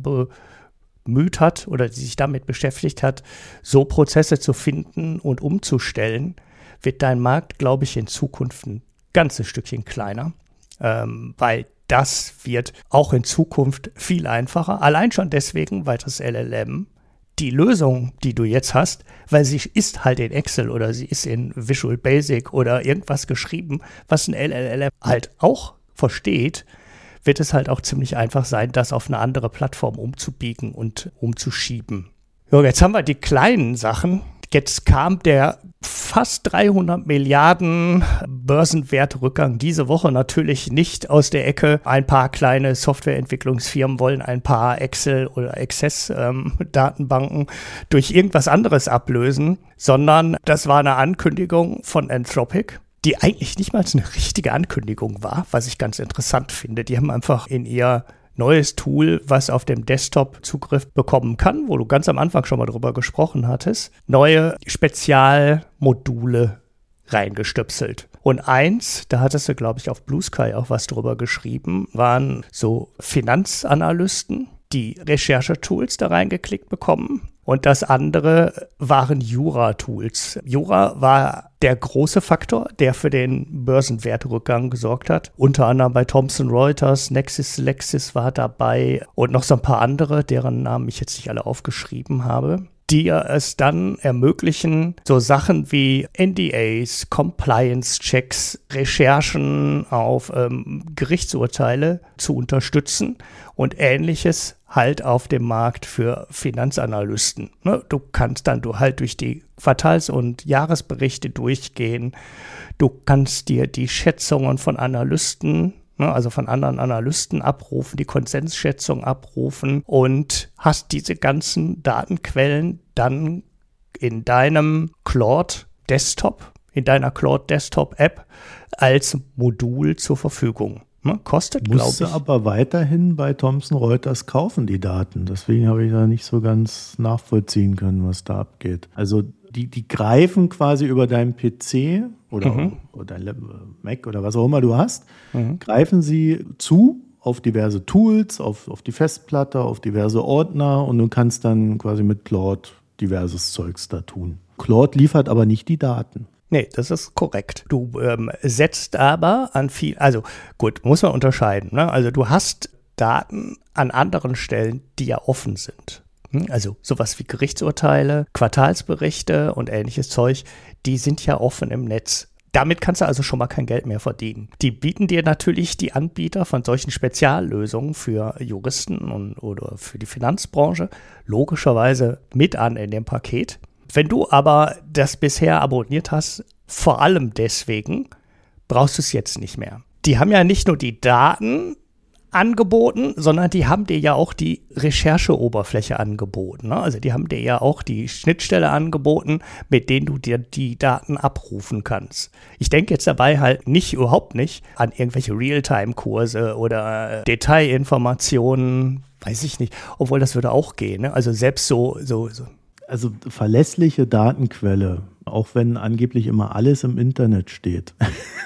bemüht hat oder die sich damit beschäftigt hat, so Prozesse zu finden und umzustellen, wird dein Markt, glaube ich, in Zukunft ein ganzes Stückchen kleiner, ähm, weil das wird auch in Zukunft viel einfacher. Allein schon deswegen, weil das L L M die Lösung, die du jetzt hast, weil sie ist halt in Excel oder sie ist in Visual Basic oder irgendwas geschrieben, was ein L L M halt auch versteht, wird es halt auch ziemlich einfach sein, das auf eine andere Plattform umzubiegen und umzuschieben. Ja, jetzt haben wir die kleinen Sachen. Jetzt kam der fast dreihundert Milliarden Börsenwertrückgang diese Woche natürlich nicht aus der Ecke. Ein paar kleine Softwareentwicklungsfirmen wollen ein paar Excel- oder Access-Datenbanken ähm, durch irgendwas anderes ablösen, sondern das war eine Ankündigung von Anthropic, die eigentlich nicht mal eine richtige Ankündigung war, was ich ganz interessant finde. Die haben einfach in ihr neues Tool, was auf dem Desktop Zugriff bekommen kann, wo du ganz am Anfang schon mal drüber gesprochen hattest, neue Spezialmodule reingestöpselt. Und eins, da hattest du, glaube ich, auf Blue Sky auch was drüber geschrieben, waren so Finanzanalysten, die Recherchetools da reingeklickt bekommen. Und das andere waren Jura-Tools. Jura war der große Faktor, der für den Börsenwertrückgang gesorgt hat. Unter anderem bei Thomson Reuters, Nexis, Lexis war dabei und noch so ein paar andere, deren Namen ich jetzt nicht alle aufgeschrieben habe, die es dann ermöglichen, so Sachen wie N D As, Compliance-Checks, Recherchen auf ähm, Gerichtsurteile zu unterstützen und Ähnliches halt auf dem Markt für Finanzanalysten. Ne? Du kannst dann du halt durch die Quartals- und Jahresberichte durchgehen. Du kannst dir die Schätzungen von Analysten, ne, also von anderen Analysten abrufen, die Konsensschätzung abrufen und hast diese ganzen Datenquellen dann in deinem Claude Desktop, in deiner Claude Desktop App als Modul zur Verfügung. Ne, kostet, glaube ich. Musste aber weiterhin bei Thomson Reuters kaufen, die Daten. Deswegen habe ich da nicht so ganz nachvollziehen können, was da abgeht. Also die, die greifen quasi über deinen P C oder, mhm. oder dein Mac oder was auch immer du hast, mhm. greifen sie zu auf diverse Tools, auf, auf die Festplatte, auf diverse Ordner und du kannst dann quasi mit Claude diverses Zeugs da tun. Claude liefert aber nicht die Daten. Nee, das ist korrekt. Du ähm, setzt aber an viel, also gut, muss man unterscheiden. Ne? Also du hast Daten an anderen Stellen, die ja offen sind. Hm? Also sowas wie Gerichtsurteile, Quartalsberichte und ähnliches Zeug, die sind ja offen im Netz. Damit kannst du also schon mal kein Geld mehr verdienen. Die bieten dir natürlich die Anbieter von solchen Speziallösungen für Juristen und, oder für die Finanzbranche logischerweise mit an in dem Paket. Wenn du aber das bisher abonniert hast, vor allem deswegen, brauchst du es jetzt nicht mehr. Die haben ja nicht nur die Daten angeboten, sondern die haben dir ja auch die Rechercheoberfläche angeboten. Ne? Also die haben dir ja auch die Schnittstelle angeboten, mit denen du dir die Daten abrufen kannst. Ich denke jetzt dabei halt nicht, überhaupt nicht, an irgendwelche Realtime-Kurse oder Detailinformationen, weiß ich nicht, obwohl das würde auch gehen. Ne? Also selbst so, so, so. Also verlässliche Datenquelle, auch wenn angeblich immer alles im Internet steht,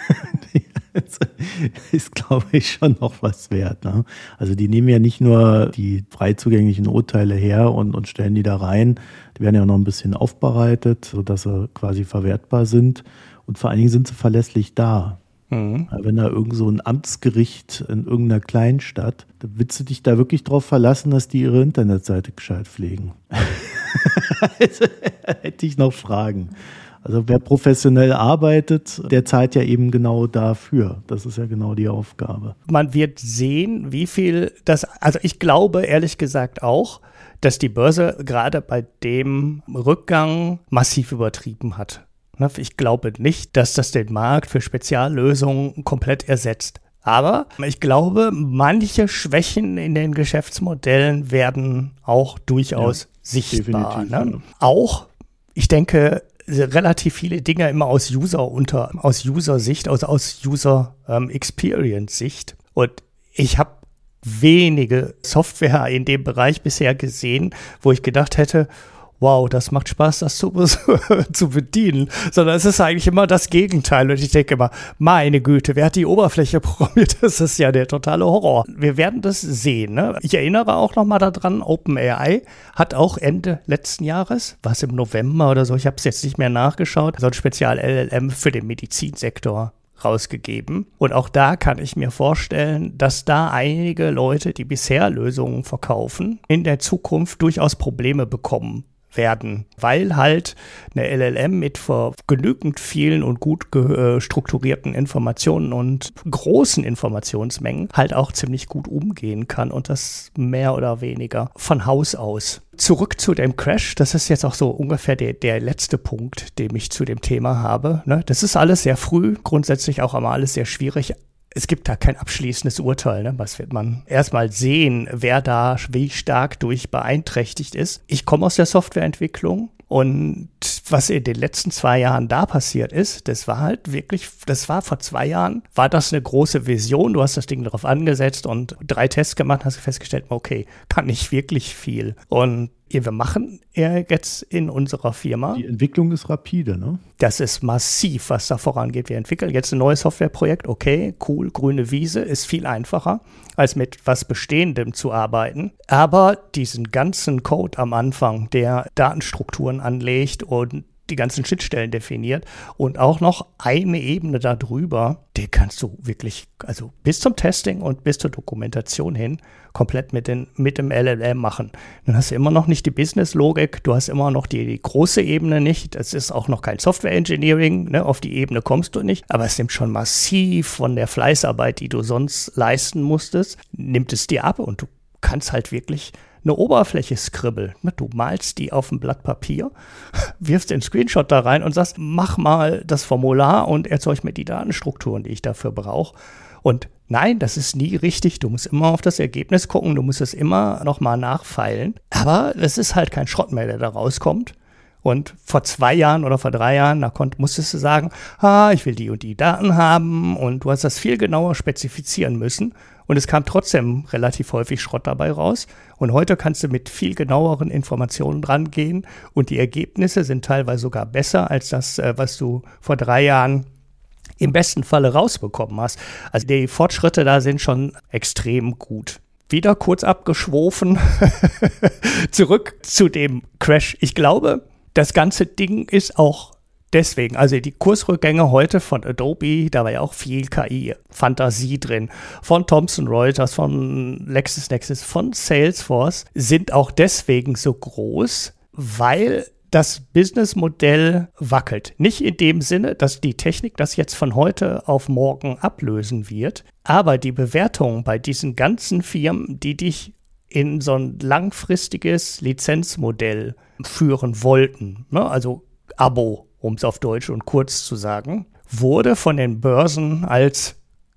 ist, glaube ich, schon noch was wert. Ne? Also die nehmen ja nicht nur die frei zugänglichen Urteile her und, und stellen die da rein, die werden ja auch noch ein bisschen aufbereitet, sodass sie quasi verwertbar sind und vor allen Dingen sind sie verlässlich da. Mhm. Wenn da irgend so ein Amtsgericht in irgendeiner Kleinstadt, da willst du dich da wirklich drauf verlassen, dass die ihre Internetseite gescheit pflegen. Also, hätte ich noch Fragen. Also wer professionell arbeitet, der zahlt ja eben genau dafür. Das ist ja genau die Aufgabe. Man wird sehen, wie viel das, also ich glaube ehrlich gesagt auch, dass die Börse gerade bei dem Rückgang massiv übertrieben hat. Ich glaube nicht, dass das den Markt für Speziallösungen komplett ersetzt. Aber ich glaube, manche Schwächen in den Geschäftsmodellen werden auch durchaus ja, sichtbar. Ne? Ja. Auch, ich denke, relativ viele Dinge immer aus User unter, aus User-Sicht, aus, aus User-Experience-Sicht. Und ich habe wenige Software in dem Bereich bisher gesehen, wo ich gedacht hätte, wow, das macht Spaß, das zu, zu bedienen, sondern es ist eigentlich immer das Gegenteil. Und ich denke immer, meine Güte, wer hat die Oberfläche programmiert? Das ist ja der totale Horror. Wir werden das sehen. Ne? Ich erinnere auch noch mal daran, OpenAI hat auch Ende letzten Jahres, was im November oder so, ich habe es jetzt nicht mehr nachgeschaut, so ein Spezial-L L M für den Medizinsektor rausgegeben. Und auch da kann ich mir vorstellen, dass da einige Leute, die bisher Lösungen verkaufen, in der Zukunft durchaus Probleme bekommen werden, weil halt eine L L M mit genügend vielen und gut äh, strukturierten Informationen und großen Informationsmengen halt auch ziemlich gut umgehen kann und das mehr oder weniger von Haus aus. Zurück zu dem Crash, das ist jetzt auch so ungefähr der, der letzte Punkt, den ich zu dem Thema habe. Ne? Das ist alles sehr früh, grundsätzlich auch immer alles sehr schwierig. Es gibt da kein abschließendes Urteil. Ne? Was wird man erstmal sehen, wer da wie stark durch beeinträchtigt ist. Ich komme aus der Softwareentwicklung und was in den letzten zwei Jahren da passiert ist, das war halt wirklich, das war vor zwei Jahren, war das eine große Vision. Du hast das Ding darauf angesetzt und drei Tests gemacht, hast festgestellt, okay, kann nicht wirklich viel. Und wir machen jetzt in unserer Firma. Die Entwicklung ist rapide, ne? Das ist massiv, was da vorangeht. Wir entwickeln jetzt ein neues Softwareprojekt. Okay, cool, grüne Wiese, ist viel einfacher, als mit was Bestehendem zu arbeiten. Aber diesen ganzen Code am Anfang, der Datenstrukturen anlegt und die ganzen Schnittstellen definiert und auch noch eine Ebene darüber, die kannst du wirklich, also bis zum Testing und bis zur Dokumentation hin, komplett mit, den, mit dem L L M machen. Dann hast du immer noch nicht die Business-Logik, du hast immer noch die, die große Ebene nicht, das ist auch noch kein Software-Engineering, ne? Auf die Ebene kommst du nicht, aber es nimmt schon massiv von der Fleißarbeit, die du sonst leisten musstest, nimmt es dir ab und du kannst halt wirklich eine Oberfläche skribbeln. Du malst die auf ein Blatt Papier, wirfst den Screenshot da rein und sagst, mach mal das Formular und erzeug mir die Datenstrukturen, die ich dafür brauche. Und nein, das ist nie richtig. Du musst immer auf das Ergebnis gucken, du musst es immer nochmal nachfeilen. Aber es ist halt kein Schrott mehr, der da rauskommt. Und vor zwei Jahren oder vor drei Jahren, da konnt, musstest du sagen, ah, ich will die und die Daten haben und du hast das viel genauer spezifizieren müssen. Und es kam trotzdem relativ häufig Schrott dabei raus. Und heute kannst du mit viel genaueren Informationen rangehen und die Ergebnisse sind teilweise sogar besser als das, was du vor drei Jahren im besten Falle rausbekommen hast. Also die Fortschritte da sind schon extrem gut. Wieder kurz abgeschwofen, zurück zu dem Crash. Ich glaube, das ganze Ding ist auch deswegen, also die Kursrückgänge heute von Adobe, da war ja auch viel K I-Fantasie drin, von Thomson Reuters, von LexisNexis, von Salesforce, sind auch deswegen so groß, weil das Businessmodell wackelt. Nicht in dem Sinne, dass die Technik das jetzt von heute auf morgen ablösen wird, aber die Bewertung bei diesen ganzen Firmen, die dich in so ein langfristiges Lizenzmodell führen wollten, ne? Also Abo, um es auf Deutsch und kurz zu sagen, wurde von den Börsen als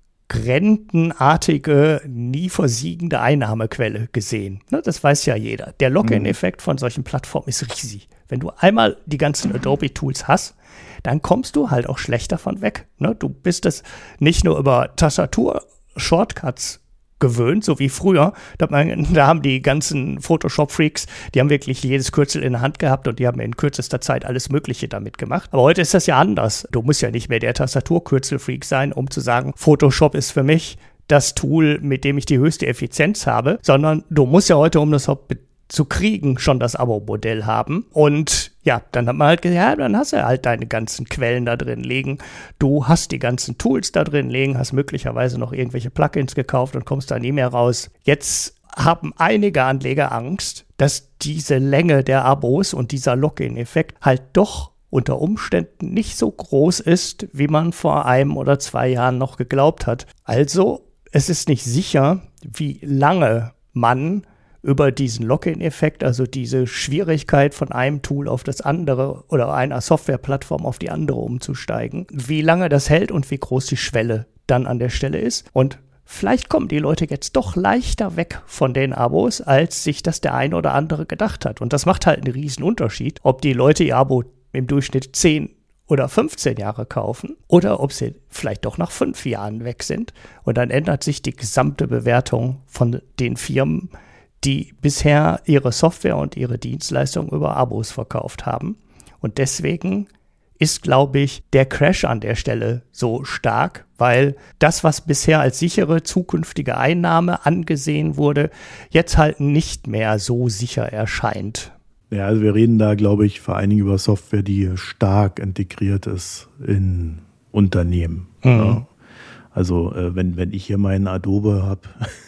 rentenartige, nie versiegende Einnahmequelle gesehen. Ne, das weiß ja jeder. Der Login-Effekt von solchen Plattformen ist riesig. Wenn du einmal die ganzen Adobe-Tools hast, dann kommst du halt auch schlecht davon weg. Ne, du bist es nicht nur über Tastatur-Shortcuts gewöhnt, so wie früher. Da, man, da haben die ganzen Photoshop-Freaks, die haben wirklich jedes Kürzel in der Hand gehabt und die haben in kürzester Zeit alles Mögliche damit gemacht. Aber heute ist das ja anders. Du musst ja nicht mehr der Tastaturkürzel-Freak sein, um zu sagen, Photoshop ist für mich das Tool, mit dem ich die höchste Effizienz habe, sondern du musst ja heute, um das zu kriegen, schon das Abo-Modell haben. Und ja, dann hat man halt gesagt, ja, dann hast du halt deine ganzen Quellen da drin liegen. Du hast die ganzen Tools da drin liegen, hast möglicherweise noch irgendwelche Plugins gekauft und kommst da nie mehr raus. Jetzt haben einige Anleger Angst, dass diese Länge der Abos und dieser Login-Effekt halt doch unter Umständen nicht so groß ist, wie man vor einem oder zwei Jahren noch geglaubt hat. Also, es ist nicht sicher, wie lange man über diesen Login-Effekt, also diese Schwierigkeit von einem Tool auf das andere oder einer Softwareplattform auf die andere umzusteigen, wie lange das hält und wie groß die Schwelle dann an der Stelle ist. Und vielleicht kommen die Leute jetzt doch leichter weg von den Abos, als sich das der eine oder andere gedacht hat. Und das macht halt einen riesen Unterschied, ob die Leute ihr Abo im Durchschnitt zehn oder fünfzehn Jahre kaufen oder ob sie vielleicht doch nach fünf Jahren weg sind. Und dann ändert sich die gesamte Bewertung von den Firmen, die bisher ihre Software und ihre Dienstleistungen über Abos verkauft haben. Und deswegen ist, glaube ich, der Crash an der Stelle so stark, weil das, was bisher als sichere zukünftige Einnahme angesehen wurde, jetzt halt nicht mehr so sicher erscheint. Ja, also wir reden da, glaube ich, vor allen Dingen über Software, die stark integriert ist in Unternehmen. Mhm. Ja. Also äh, wenn, wenn ich hier meinen Adobe habe,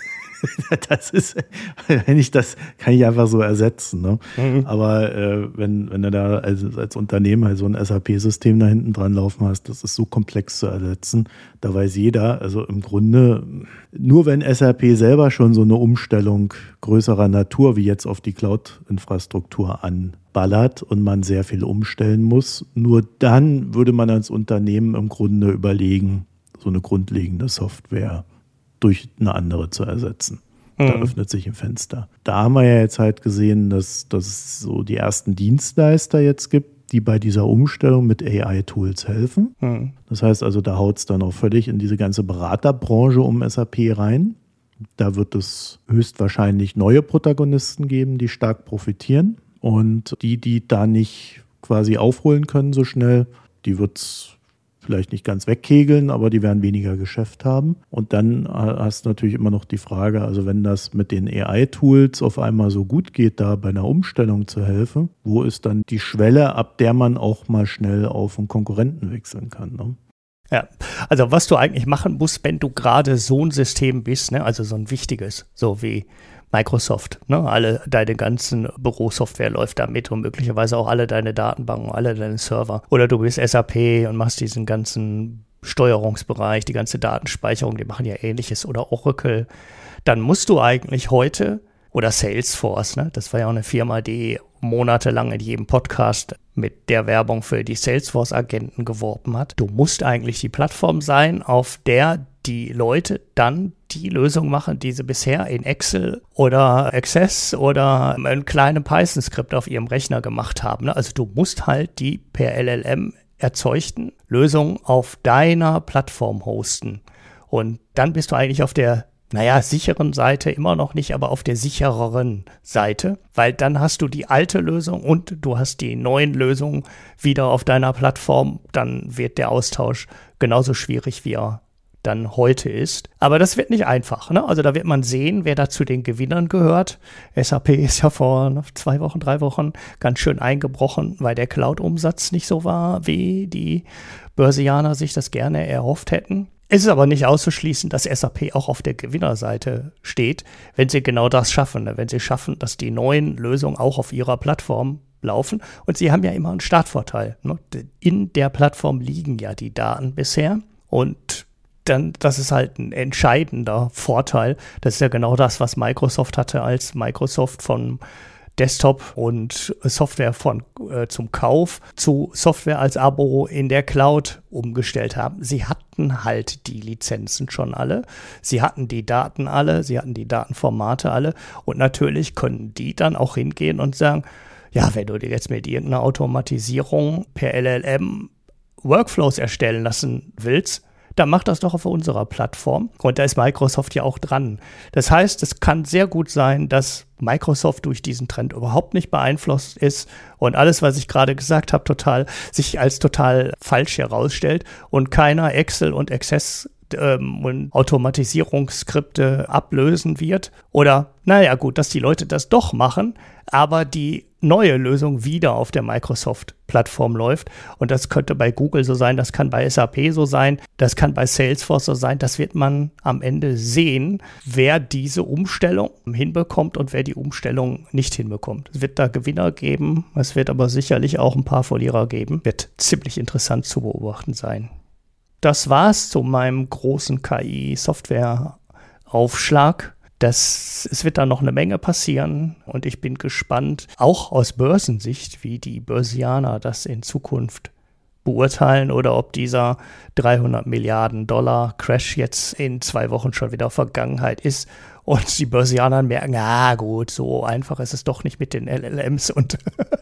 das ist, wenn ich das, kann ich einfach so ersetzen. Ne? Mhm. Aber äh, wenn, wenn du da als, als Unternehmen halt so ein S A P-System da hinten dran laufen hast, das ist so komplex zu ersetzen. Da weiß jeder, also im Grunde, nur wenn S A P selber schon so eine Umstellung größerer Natur wie jetzt auf die Cloud-Infrastruktur anballert und man sehr viel umstellen muss, nur dann würde man als Unternehmen im Grunde überlegen, so eine grundlegende Software durch eine andere zu ersetzen. Da mhm. öffnet sich ein Fenster. Da haben wir ja jetzt halt gesehen, dass, dass es so die ersten Dienstleister jetzt gibt, die bei dieser Umstellung mit A I-Tools helfen. Mhm. Das heißt also, da haut es dann auch völlig in diese ganze Beraterbranche um S A P rein. Da wird es höchstwahrscheinlich neue Protagonisten geben, die stark profitieren. Und die, die da nicht quasi aufholen können so schnell, die wird es vielleicht nicht ganz wegkegeln, aber die werden weniger Geschäft haben. Und dann hast du natürlich immer noch die Frage, also wenn das mit den A I-Tools auf einmal so gut geht, da bei einer Umstellung zu helfen, wo ist dann die Schwelle, ab der man auch mal schnell auf einen Konkurrenten wechseln kann, ne? Ja, also was du eigentlich machen musst, wenn du gerade so ein System bist, ne, also so ein wichtiges, so wie Microsoft, ne, alle deine ganzen Bürosoftware läuft da mit und möglicherweise auch alle deine Datenbanken, alle deine Server. Oder du bist S A P und machst diesen ganzen Steuerungsbereich, die ganze Datenspeicherung, die machen ja Ähnliches, oder Oracle. Dann musst du eigentlich heute, oder Salesforce, ne, das war ja auch eine Firma, die monatelang in jedem Podcast mit der Werbung für die Salesforce-Agenten geworben hat. Du musst eigentlich die Plattform sein, auf der die Leute dann die Lösung machen, die sie bisher in Excel oder Access oder ein kleines Python-Skript auf ihrem Rechner gemacht haben. Also du musst halt die per L L M erzeugten Lösungen auf deiner Plattform hosten. Und dann bist du eigentlich auf der, naja, sicheren Seite immer noch nicht, aber auf der sichereren Seite, weil dann hast du die alte Lösung und du hast die neuen Lösungen wieder auf deiner Plattform. Dann wird der Austausch genauso schwierig, wie er dann heute ist. Aber das wird nicht einfach, ne? Also da wird man sehen, wer da zu den Gewinnern gehört. S A P ist ja vor zwei Wochen, drei Wochen ganz schön eingebrochen, weil der Cloud-Umsatz nicht so war, wie die Börsianer sich das gerne erhofft hätten. Es ist aber nicht auszuschließen, dass S A P auch auf der Gewinnerseite steht, wenn sie genau das schaffen, ne? Wenn sie schaffen, dass die neuen Lösungen auch auf ihrer Plattform laufen. Und sie haben ja immer einen Startvorteil, ne? In der Plattform liegen ja die Daten bisher und dann, das ist halt ein entscheidender Vorteil. Das ist ja genau das, was Microsoft hatte, als Microsoft von Desktop und Software von, äh, zum Kauf zu Software als Abo in der Cloud umgestellt haben. Sie hatten halt die Lizenzen schon alle, sie hatten die Daten alle, sie hatten die Datenformate alle und natürlich können die dann auch hingehen und sagen, ja, wenn du dir jetzt mit irgendeiner Automatisierung per L L M Workflows erstellen lassen willst, dann mach das doch auf unserer Plattform. Und da ist Microsoft ja auch dran. Das heißt, es kann sehr gut sein, dass Microsoft durch diesen Trend überhaupt nicht beeinflusst ist und alles, was ich gerade gesagt habe, total sich als total falsch herausstellt und keiner Excel und Access ähm, und Automatisierungsskripte ablösen wird. Oder, naja gut, dass die Leute das doch machen, aber die neue Lösung wieder auf der Microsoft-Plattform läuft. Und das könnte bei Google so sein, das kann bei S A P so sein, das kann bei Salesforce so sein. Das wird man am Ende sehen, wer diese Umstellung hinbekommt und wer die Umstellung nicht hinbekommt. Es wird da Gewinner geben, es wird aber sicherlich auch ein paar Verlierer geben. Wird ziemlich interessant zu beobachten sein. Das war's zu meinem großen K I-Software-Aufschlag. Das, es wird da noch eine Menge passieren und ich bin gespannt, auch aus Börsensicht, wie die Börsianer das in Zukunft beurteilen oder ob dieser dreihundert Milliarden Dollar Crash jetzt in zwei Wochen schon wieder Vergangenheit ist und die Börsianer merken, ah gut, so einfach ist es doch nicht mit den L L Ms und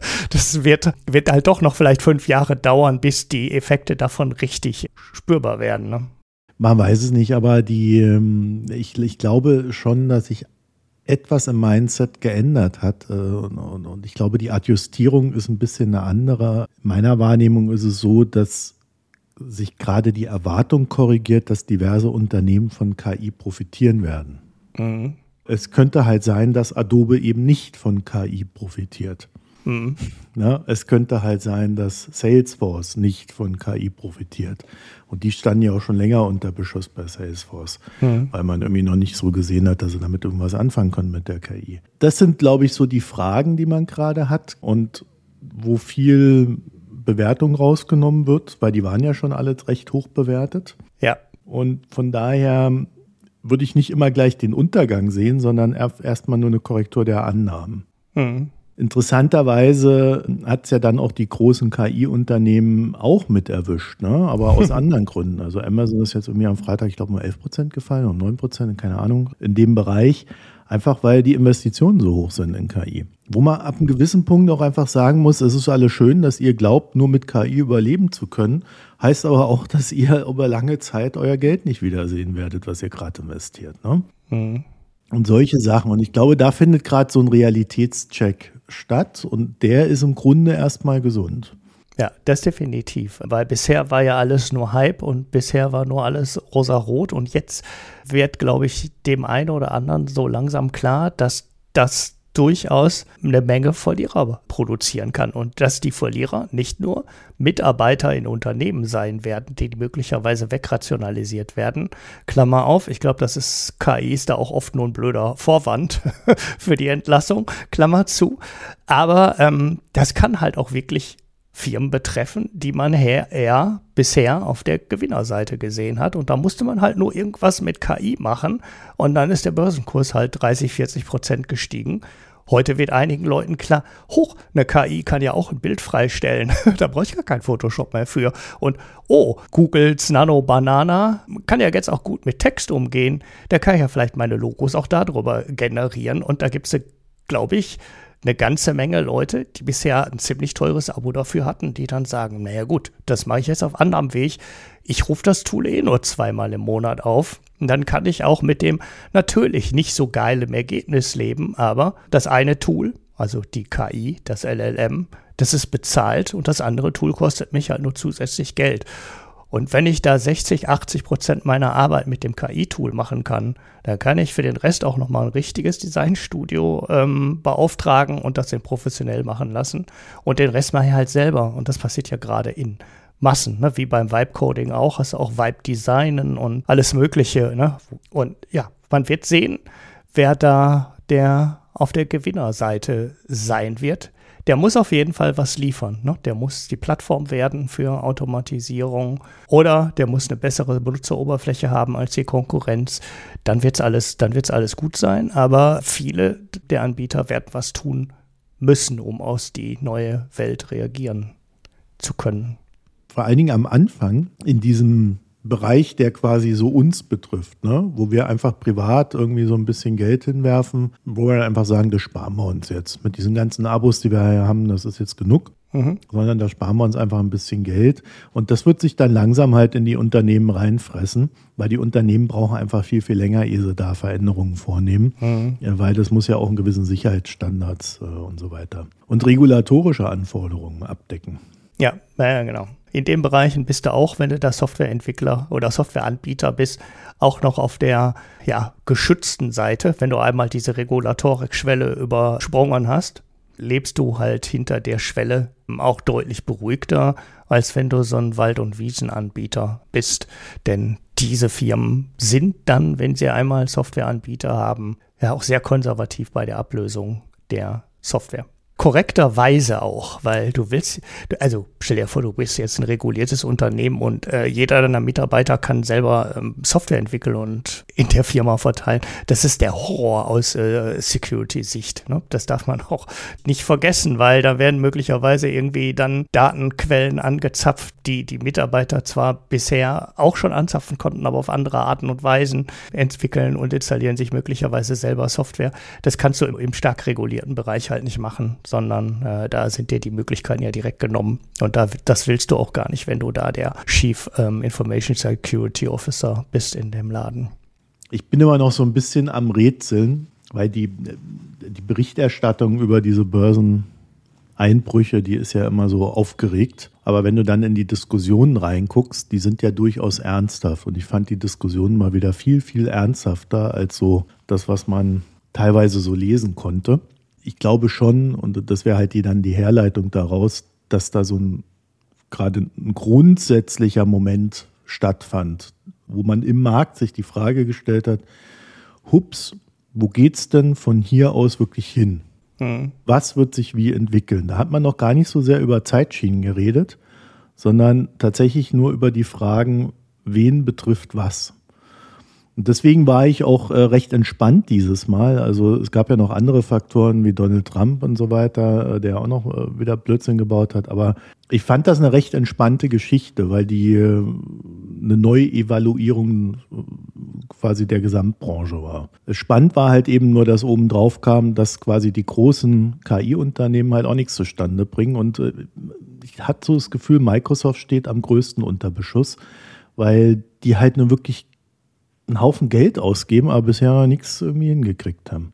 das wird, wird halt doch noch vielleicht fünf Jahre dauern, bis die Effekte davon richtig spürbar werden. Ne? Man weiß es nicht, aber die, ich, ich glaube schon, dass sich etwas im Mindset geändert hat. Und, und, und ich glaube, die Adjustierung ist ein bisschen eine andere. In meiner Wahrnehmung ist es so, dass sich gerade die Erwartung korrigiert, dass diverse Unternehmen von K I profitieren werden. Mhm. Es könnte halt sein, dass Adobe eben nicht von K I profitiert. Mhm. Ja, es könnte halt sein, dass Salesforce nicht von K I profitiert. Und die standen ja auch schon länger unter Beschuss bei Salesforce, mhm. weil man irgendwie noch nicht so gesehen hat, dass sie damit irgendwas anfangen können mit der K I. Das sind, glaube ich, so die Fragen, die man gerade hat und wo viel Bewertung rausgenommen wird, weil die waren ja schon alle recht hoch bewertet. Ja. Und von daher würde ich nicht immer gleich den Untergang sehen, sondern erstmal nur eine Korrektur der Annahmen. Mhm. Interessanterweise hat es ja dann auch die großen K I-Unternehmen auch mit erwischt, ne? Aber aus anderen Gründen. Also Amazon ist jetzt irgendwie am Freitag, ich glaube, nur elf Prozent gefallen, um neun Prozent, keine Ahnung, in dem Bereich. Einfach weil die Investitionen so hoch sind in K I. Wo man ab einem gewissen Punkt auch einfach sagen muss, es ist alles schön, dass ihr glaubt, nur mit K I überleben zu können. Heißt aber auch, dass ihr über lange Zeit euer Geld nicht wiedersehen werdet, was ihr gerade investiert, ne? Mhm. Und solche Sachen. Und ich glaube, da findet gerade so ein Realitätscheck statt und der ist im Grunde erstmal gesund. Ja, das definitiv, weil bisher war ja alles nur Hype und bisher war nur alles rosarot und jetzt wird, glaube ich, dem einen oder anderen so langsam klar, dass das durchaus eine Menge Verlierer produzieren kann und dass die Verlierer nicht nur Mitarbeiter in Unternehmen sein werden, die möglicherweise wegrationalisiert werden. Klammer auf, ich glaube, das ist K I ist da auch oft nur ein blöder Vorwand für die Entlassung, Klammer zu. Aber ähm, das kann halt auch wirklich Firmen betreffen, die man her, eher bisher auf der Gewinnerseite gesehen hat. Und da musste man halt nur irgendwas mit K I machen und dann ist der Börsenkurs halt dreißig, vierzig Prozent gestiegen. Heute wird einigen Leuten klar, hoch, eine K I kann ja auch ein Bild freistellen. Da brauche ich gar kein Photoshop mehr für. Und oh, Googles Nano Banana kann ja jetzt auch gut mit Text umgehen. Da kann ich ja vielleicht meine Logos auch darüber generieren. Und da gibt es, glaube ich, eine ganze Menge Leute, die bisher ein ziemlich teures Abo dafür hatten, die dann sagen, naja gut, das mache ich jetzt auf anderem Weg. Ich rufe das Tool eh nur zweimal im Monat auf. Und dann kann ich auch mit dem natürlich nicht so geilem Ergebnis leben, aber das eine Tool, also die K I, das L L M, das ist bezahlt und das andere Tool kostet mich halt nur zusätzlich Geld. Und wenn ich da sechzig, achtzig Prozent meiner Arbeit mit dem K I-Tool machen kann, dann kann ich für den Rest auch nochmal ein richtiges Designstudio ähm, beauftragen und das dann professionell machen lassen. Und den Rest mache ich halt selber. Und das passiert ja gerade in Massen, ne? Wie beim Vibe-Coding auch. Hast du auch Vibe-Designen und alles Mögliche. Ne? Und ja, man wird sehen, wer da der auf der Gewinnerseite sein wird. Der muss auf jeden Fall was liefern. Ne? Der muss die Plattform werden für Automatisierung oder der muss eine bessere Benutzeroberfläche haben als die Konkurrenz. Dann wird's alles, dann wird's alles gut sein. Aber viele der Anbieter werden was tun müssen, um aus die neue Welt reagieren zu können. Vor allen Dingen am Anfang in diesem Bereich, der quasi so uns betrifft, ne? Wo wir einfach privat irgendwie so ein bisschen Geld hinwerfen, wo wir einfach sagen, das sparen wir uns jetzt. Mit diesen ganzen Abos, die wir hier haben, das ist jetzt genug, mhm. sondern da sparen wir uns einfach ein bisschen Geld. Und das wird sich dann langsam halt in die Unternehmen reinfressen, weil die Unternehmen brauchen einfach viel, viel länger, ehe sie da Veränderungen vornehmen, mhm. ja, weil das muss ja auch einen gewissen Sicherheitsstandards äh, und so weiter und regulatorische Anforderungen abdecken. Ja, ja, genau. In den Bereichen bist du auch, wenn du da Softwareentwickler oder Softwareanbieter bist, auch noch auf der ja, geschützten Seite. Wenn du einmal diese Regulatorik-Schwelle übersprungen hast, lebst du halt hinter der Schwelle auch deutlich beruhigter, als wenn du so ein Wald- und Wiesenanbieter bist. Denn diese Firmen sind dann, wenn sie einmal Softwareanbieter haben, ja auch sehr konservativ bei der Ablösung der Software. Korrekterweise auch, weil du willst, also stell dir vor, du bist jetzt ein reguliertes Unternehmen und äh, jeder deiner Mitarbeiter kann selber ähm, Software entwickeln und in der Firma verteilen. Das ist der Horror aus äh, Security-Sicht. Ne? Das darf man auch nicht vergessen, weil da werden möglicherweise irgendwie dann Datenquellen angezapft, die die Mitarbeiter zwar bisher auch schon anzapfen konnten, aber auf andere Arten und Weisen entwickeln und installieren sich möglicherweise selber Software. Das kannst du im, im stark regulierten Bereich halt nicht machen, sondern äh, da sind dir die Möglichkeiten ja direkt genommen. Und da, das willst du auch gar nicht, wenn du da der Chief ähm, Information Security Officer bist in dem Laden. Ich bin immer noch so ein bisschen am Rätseln, weil die, die Berichterstattung über diese Börseneinbrüche, die ist ja immer so aufgeregt. Aber wenn du dann in die Diskussionen reinguckst, die sind ja durchaus ernsthaft. Und ich fand die Diskussionen mal wieder viel, viel ernsthafter als so das, was man teilweise so lesen konnte. Ich glaube schon, und das wäre halt die, dann die Herleitung daraus, dass da so ein gerade ein grundsätzlicher Moment stattfand, wo man im Markt sich die Frage gestellt hat, hups, wo geht's denn von hier aus wirklich hin? Mhm. Was wird sich wie entwickeln? Da hat man noch gar nicht so sehr über Zeitschienen geredet, sondern tatsächlich nur über die Fragen, wen betrifft was? Und deswegen war ich auch äh, recht entspannt dieses Mal. Also es gab ja noch andere Faktoren wie Donald Trump und so weiter, äh, der auch noch äh, wieder Blödsinn gebaut hat. Aber ich fand das eine recht entspannte Geschichte, weil die äh, eine Neuevaluierung äh, quasi der Gesamtbranche war. Spannend war halt eben nur, dass oben drauf kam, dass quasi die großen K I-Unternehmen halt auch nichts zustande bringen. Und äh, ich hatte so das Gefühl, Microsoft steht am größten unter Beschuss, weil die halt nur wirklich einen Haufen Geld ausgeben, aber bisher noch nichts irgendwie hingekriegt haben.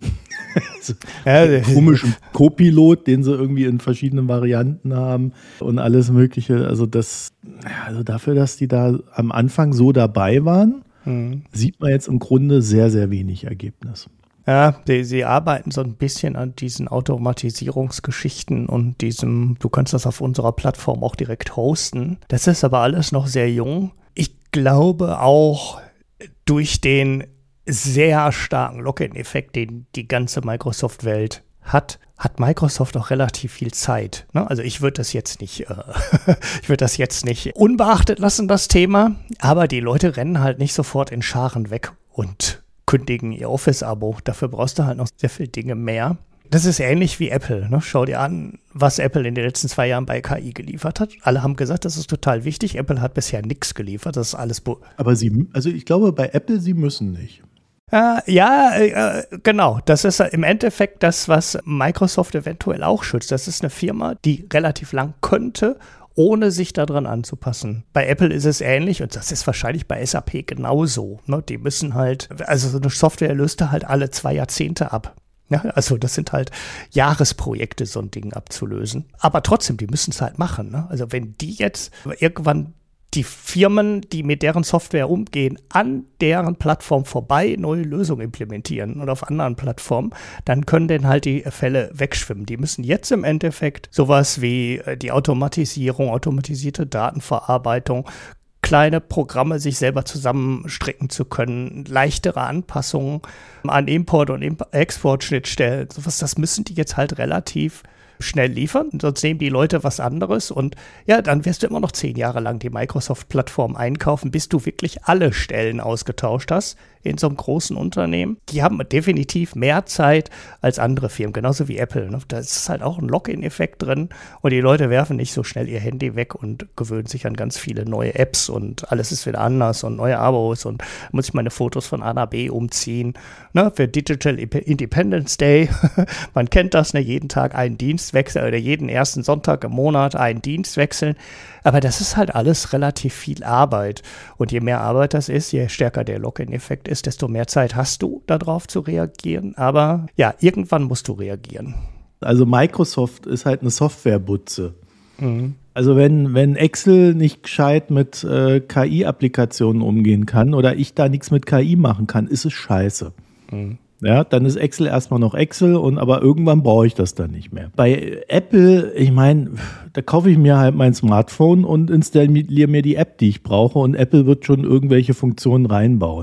Also, ja, komischen Co-Pilot, den sie irgendwie in verschiedenen Varianten haben und alles Mögliche. Also das, also dafür, dass die da am Anfang so dabei waren, mhm. sieht man jetzt im Grunde sehr, sehr wenig Ergebnis. Ja, die, sie arbeiten so ein bisschen an diesen Automatisierungsgeschichten und diesem, du kannst das auf unserer Plattform auch direkt hosten. Das ist aber alles noch sehr jung. Ich glaube auch, durch den sehr starken Lock-in-Effekt, den die ganze Microsoft-Welt hat, hat Microsoft auch relativ viel Zeit. Ne? Also ich würde das jetzt nicht, äh, ich würde das jetzt nicht unbeachtet lassen, das Thema. Aber die Leute rennen halt nicht sofort in Scharen weg und kündigen ihr Office-Abo. Dafür brauchst du halt noch sehr viele Dinge mehr. Das ist ähnlich wie Apple. Ne? Schau dir an, was Apple in den letzten zwei Jahren bei K I geliefert hat. Alle haben gesagt, das ist total wichtig. Apple hat bisher nichts geliefert. Das ist alles. Bo- Aber sie, also ich glaube, bei Apple, sie müssen nicht. Äh, ja, äh, genau. Das ist im Endeffekt das, was Microsoft eventuell auch schützt. Das ist eine Firma, die relativ lang könnte, ohne sich daran anzupassen. Bei Apple ist es ähnlich und das ist wahrscheinlich bei S A P genauso. Ne? Die müssen halt, also so eine Software löst da halt alle zwei Jahrzehnte ab. Ja, also das sind halt Jahresprojekte, so ein Ding abzulösen. Aber trotzdem, die müssen es halt machen. Ne? Also wenn die jetzt irgendwann die Firmen, die mit deren Software umgehen, an deren Plattform vorbei neue Lösungen implementieren oder auf anderen Plattformen, dann können denn halt die Fälle wegschwimmen. Die müssen jetzt im Endeffekt sowas wie die Automatisierung, automatisierte Datenverarbeitung, kleine Programme sich selber zusammenstricken zu können, leichtere Anpassungen an Import- und Export-Schnittstellen, sowas, das müssen die jetzt halt relativ schnell liefern, sonst nehmen die Leute was anderes und ja, dann wirst du immer noch zehn Jahre lang die Microsoft-Plattform einkaufen, bis du wirklich alle Stellen ausgetauscht hast in so einem großen Unternehmen. Die haben definitiv mehr Zeit als andere Firmen, genauso wie Apple. Ne? Da ist halt auch ein Login-Effekt drin und die Leute werfen nicht so schnell ihr Handy weg und gewöhnen sich an ganz viele neue Apps und alles ist wieder anders und neue Abos und muss ich meine Fotos von A nach B umziehen. Ne? Für Digital Independence Day, man kennt das, ne? Jeden Tag einen Dienst wechseln oder jeden ersten Sonntag im Monat einen Dienst wechseln. Aber das ist halt alles relativ viel Arbeit. Und je mehr Arbeit das ist, je stärker der Login-Effekt ist, desto mehr Zeit hast du, darauf zu reagieren. Aber ja, irgendwann musst du reagieren. Also Microsoft ist halt eine Softwarebutze. Mhm. Also wenn, wenn Excel nicht gescheit mit äh, K I-Applikationen umgehen kann oder ich da nichts mit K I machen kann, ist es scheiße. Mhm. Ja, dann ist Excel erstmal noch Excel und aber irgendwann brauche ich das dann nicht mehr. Bei Apple, ich meine, da kaufe ich mir halt mein Smartphone und installiere mir die App, die ich brauche und Apple wird schon irgendwelche Funktionen reinbauen.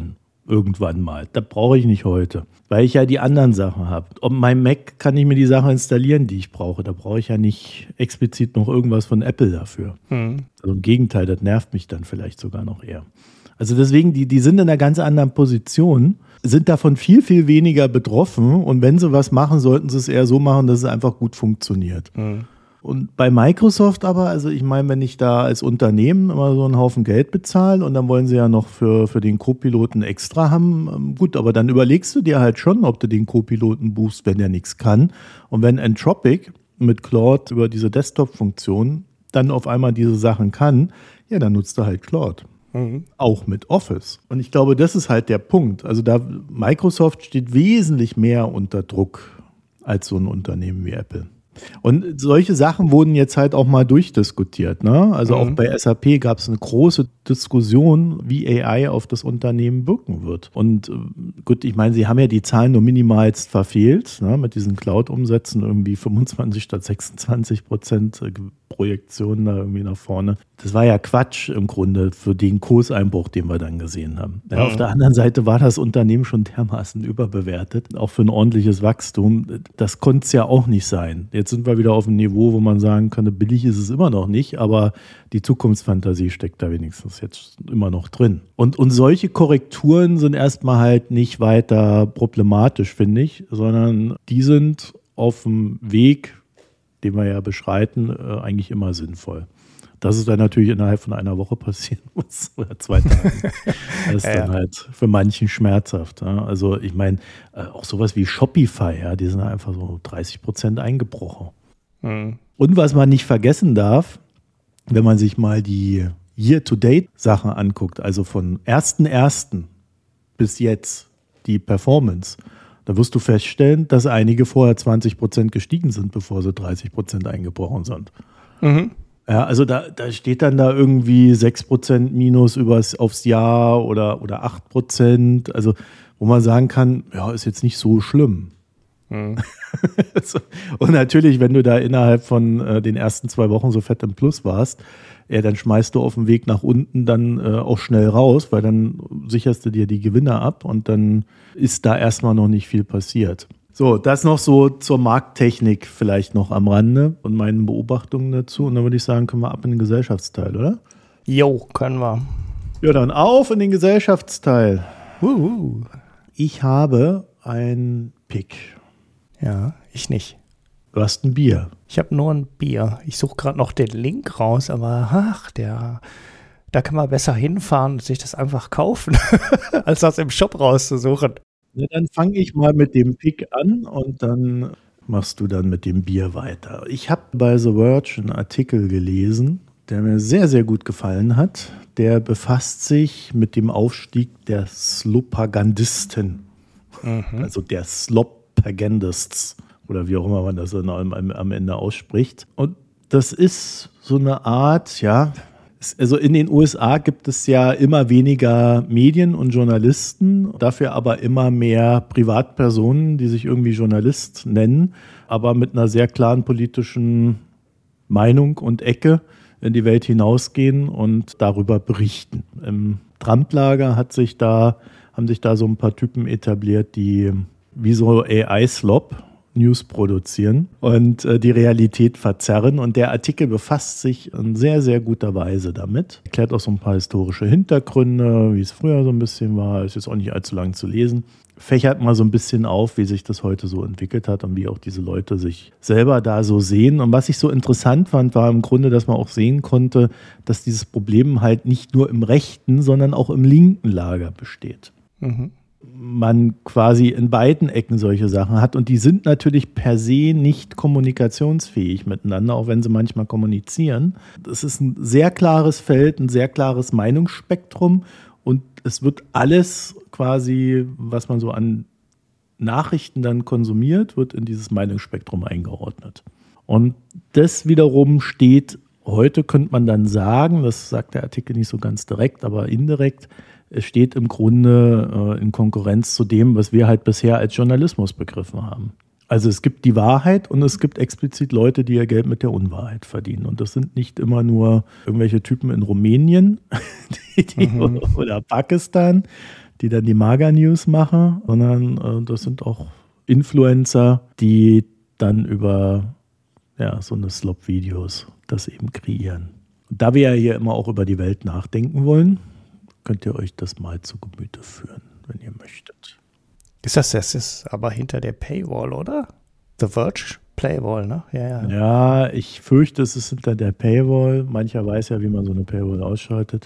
irgendwann mal. Das brauche ich nicht heute, weil ich ja die anderen Sachen habe. Auf meinem Mac kann ich mir die Sachen installieren, die ich brauche. Da brauche ich ja nicht explizit noch irgendwas von Apple dafür. Mhm. Also im Gegenteil, das nervt mich dann vielleicht sogar noch eher. Also deswegen, die, die sind in einer ganz anderen Position, sind davon viel, viel weniger betroffen und wenn sie was machen, sollten sie es eher so machen, dass es einfach gut funktioniert. Mhm. Und bei Microsoft aber, also ich meine, wenn ich da als Unternehmen immer so einen Haufen Geld bezahle und dann wollen sie ja noch für, für den Co-Piloten extra haben, gut, aber dann überlegst du dir halt schon, ob du den Co-Piloten buchst, wenn der nichts kann. Und wenn Anthropic mit Claude über diese Desktop-Funktion dann auf einmal diese Sachen kann, ja, dann nutzt du halt Claude. Mhm. Auch mit Office. Und ich glaube, das ist halt der Punkt. Also da Microsoft steht wesentlich mehr unter Druck als so ein Unternehmen wie Apple. Und solche Sachen wurden jetzt halt auch mal durchdiskutiert. Ne? Also mhm. auch bei S A P gab es eine große Diskussion, wie A I auf das Unternehmen wirken wird. Und gut, ich meine, sie haben ja die Zahlen nur minimalst verfehlt, ne? Mit diesen Cloud-Umsätzen irgendwie fünfundzwanzig statt sechsundzwanzig Prozent Projektionen da irgendwie nach vorne. Das war ja Quatsch im Grunde für den Kurseinbruch, den wir dann gesehen haben. Ja, mhm. Auf der anderen Seite war das Unternehmen schon dermaßen überbewertet, auch für ein ordentliches Wachstum. Das konnte es ja auch nicht sein. Jetzt sind wir wieder auf einem Niveau, wo man sagen könnte, billig ist es immer noch nicht, aber die Zukunftsfantasie steckt da wenigstens jetzt immer noch drin. Und, und solche Korrekturen sind erstmal halt nicht weiter problematisch, finde ich, sondern die sind auf dem Weg, den wir ja beschreiten, äh, eigentlich immer sinnvoll. Dass es dann natürlich innerhalb von einer Woche passieren muss oder zwei Tagen, das ist ja. dann halt für manchen schmerzhaft. Ja? Also ich meine, äh, auch sowas wie Shopify, ja, die sind einfach so dreißig Prozent eingebrochen. Mhm. Und was man nicht vergessen darf, wenn man sich mal die Year-to-Date-Sachen anguckt, also von ersten ersten bis jetzt die Performance, da wirst du feststellen, dass einige vorher zwanzig Prozent gestiegen sind, bevor sie dreißig Prozent eingebrochen sind. Mhm. Ja, also da, da steht dann da irgendwie sechs Prozent Minus übers, aufs Jahr oder, oder acht Prozent, also wo man sagen kann, ja, ist jetzt nicht so schlimm. Mhm. Und natürlich, wenn du da innerhalb von äh, den ersten zwei Wochen so fett im Plus warst, ja, dann schmeißt du auf dem Weg nach unten dann äh, auch schnell raus, weil dann sicherst du dir die Gewinne ab und dann ist da erstmal noch nicht viel passiert. So, das noch so zur Markttechnik vielleicht noch am Rande und meinen Beobachtungen dazu. Und dann würde ich sagen, können wir ab in den Gesellschaftsteil, oder? Jo, können wir. Ja, dann auf in den Gesellschaftsteil. Uhu. Ich habe ein Pick. Ja, ich nicht. Du hast ein Bier. Ich habe nur ein Bier. Ich suche gerade noch den Link raus, aber ach, der, da kann man besser hinfahren und sich das einfach kaufen, als das im Shop rauszusuchen. Ja, dann fange ich mal mit dem Pick an und dann machst du dann mit dem Bier weiter. Ich habe bei The Verge einen Artikel gelesen, der mir sehr, sehr gut gefallen hat. Der befasst sich mit dem Aufstieg der Slopagandisten, mhm. also der Slopagandists oder wie auch immer man das dann am, am Ende ausspricht. Und das ist so eine Art, ja, also in den U S A gibt es ja immer weniger Medien und Journalisten, dafür aber immer mehr Privatpersonen, die sich irgendwie Journalist nennen, aber mit einer sehr klaren politischen Meinung und Ecke in die Welt hinausgehen und darüber berichten. Im Trump-Lager hat sich da, haben sich da so ein paar Typen etabliert, die wie so A I-Slop News produzieren und äh, die Realität verzerren. Und der Artikel befasst sich in sehr, sehr guter Weise damit. Erklärt auch so ein paar historische Hintergründe, wie es früher so ein bisschen war. Ist jetzt auch nicht allzu lang zu lesen. Fächert mal so ein bisschen auf, wie sich das heute so entwickelt hat und wie auch diese Leute sich selber da so sehen. Und was ich so interessant fand, war im Grunde, dass man auch sehen konnte, dass dieses Problem halt nicht nur im rechten, sondern auch im linken Lager besteht. Mhm. Man quasi in beiden Ecken solche Sachen hat und die sind natürlich per se nicht kommunikationsfähig miteinander, auch wenn sie manchmal kommunizieren. Das ist ein sehr klares Feld, ein sehr klares Meinungsspektrum und es wird alles quasi, was man so an Nachrichten dann konsumiert, wird in dieses Meinungsspektrum eingeordnet. Und das wiederum steht, heute könnte man dann sagen, das sagt der Artikel nicht so ganz direkt, aber indirekt, es steht im Grunde äh, in Konkurrenz zu dem, was wir halt bisher als Journalismus begriffen haben. Also es gibt die Wahrheit und es gibt explizit Leute, die ihr Geld mit der Unwahrheit verdienen. Und das sind nicht immer nur irgendwelche Typen in Rumänien die, die, mhm. oder Pakistan, die dann die Mager-News machen, sondern äh, das sind auch Influencer, die dann über ja, so eine Slop-Videos das eben kreieren. Und da wir ja hier immer auch über die Welt nachdenken wollen, könnt ihr euch das mal zu Gemüte führen, wenn ihr möchtet. Ist das, das ist aber hinter der Paywall, oder? The Verge Paywall, ne? Ja, ja. Ja, ich fürchte, es ist hinter der Paywall. Mancher weiß ja, wie man so eine Paywall ausschaltet.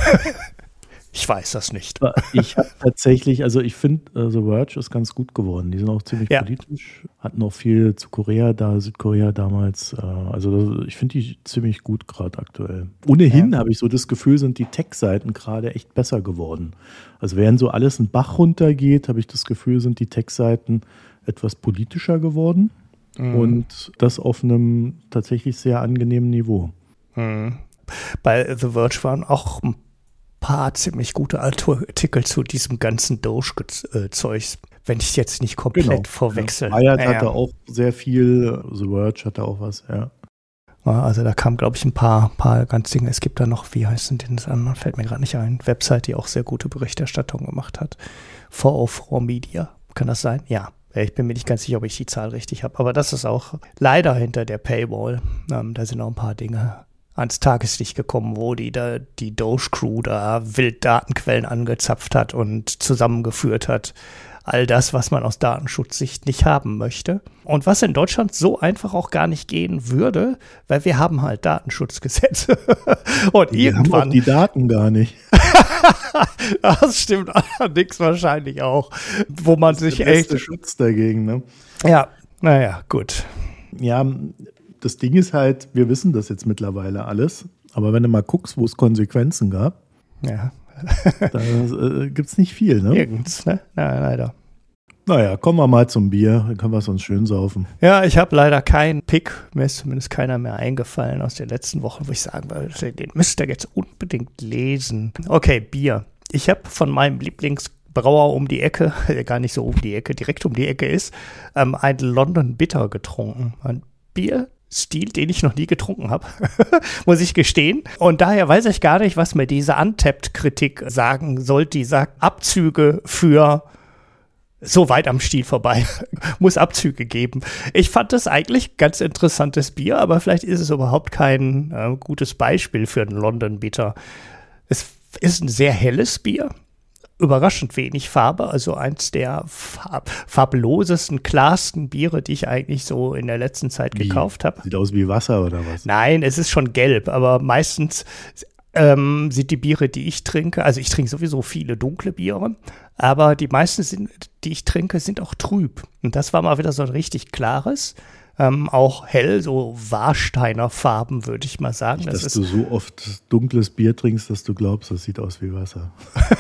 Ich weiß das nicht. Ich habe tatsächlich, also ich finde, uh, The Verge ist ganz gut geworden. Die sind auch ziemlich ja. politisch, hatten auch viel zu Korea da, Südkorea damals. Uh, also ich finde die ziemlich gut gerade aktuell. Ohnehin ja. habe ich so das Gefühl, sind die Tech-Seiten gerade echt besser geworden. Also während so alles einen Bach runtergeht, habe ich das Gefühl, sind die Tech-Seiten etwas politischer geworden. Mhm. Und das auf einem tatsächlich sehr angenehmen Niveau. Mhm. Bei The Verge waren auch ein paar ziemlich gute Artikel zu diesem ganzen Doge-Zeugs, wenn ich es jetzt nicht komplett genau. verwechsel. Ja, Wired ja, hatte ja. auch sehr viel, The Verge hatte auch was, ja. Also da kam, glaube ich, ein paar, paar ganz Dinge. Es gibt da noch, wie heißt denn das an? Fällt mir gerade nicht ein. Website, die auch sehr gute Berichterstattung gemacht hat. four oh four Media, kann das sein? Ja. Ich bin mir nicht ganz sicher, ob ich die Zahl richtig habe, aber das ist auch leider hinter der Paywall. Ähm, da sind noch ein paar Dinge ans Tageslicht gekommen, wo die da die Doge-Crew da wild Datenquellen angezapft hat und zusammengeführt hat. All das, was man aus Datenschutzsicht nicht haben möchte. Und was in Deutschland so einfach auch gar nicht gehen würde, weil wir haben halt Datenschutzgesetze. Und wir irgendwann haben auch die Daten gar nicht. Das stimmt allerdings wahrscheinlich auch. Wo man das ist sich der beste echt Schutz dagegen, ne? Ja, naja, gut. Ja, das Ding ist halt, wir wissen das jetzt mittlerweile alles, aber wenn du mal guckst, wo es Konsequenzen gab, ja. da äh, gibt es nicht viel, ne? Nirgends, ne? Ja, leider. Naja, kommen wir mal zum Bier, dann können wir es uns schön saufen. Ja, ich habe leider keinen Pick, mir ist zumindest keiner mehr eingefallen aus den letzten Wochen, wo ich sagen würde, den müsst ihr jetzt unbedingt lesen. Okay, Bier. Ich habe von meinem Lieblingsbrauer um die Ecke, der gar nicht so um die Ecke, direkt um die Ecke ist, ähm, ein London Bitter getrunken. Ein Bier, Stil, den ich noch nie getrunken habe, muss ich gestehen. Und daher weiß ich gar nicht, was mir diese Untapped-Kritik sagen soll. Die sagt, Abzüge für so weit am Stiel vorbei. Muss Abzüge geben. Ich fand das eigentlich ganz interessantes Bier, aber vielleicht ist es überhaupt kein äh, gutes Beispiel für einen London Bitter. Es ist ein sehr helles Bier. Überraschend wenig Farbe, also eins der farb- farblosesten, klarsten Biere, die ich eigentlich so in der letzten Zeit wie? gekauft habe. Sieht aus wie Wasser oder was? Nein, es ist schon gelb, aber meistens ähm, sind die Biere, die ich trinke, also ich trinke sowieso viele dunkle Biere, aber die meisten, sind, die ich trinke, sind auch trüb. Und das war mal wieder so ein richtig klares. Ähm, auch hell, so Warsteiner Farben, würde ich mal sagen. Nicht, das dass ist du so oft dunkles Bier trinkst, dass du glaubst, das sieht aus wie Wasser.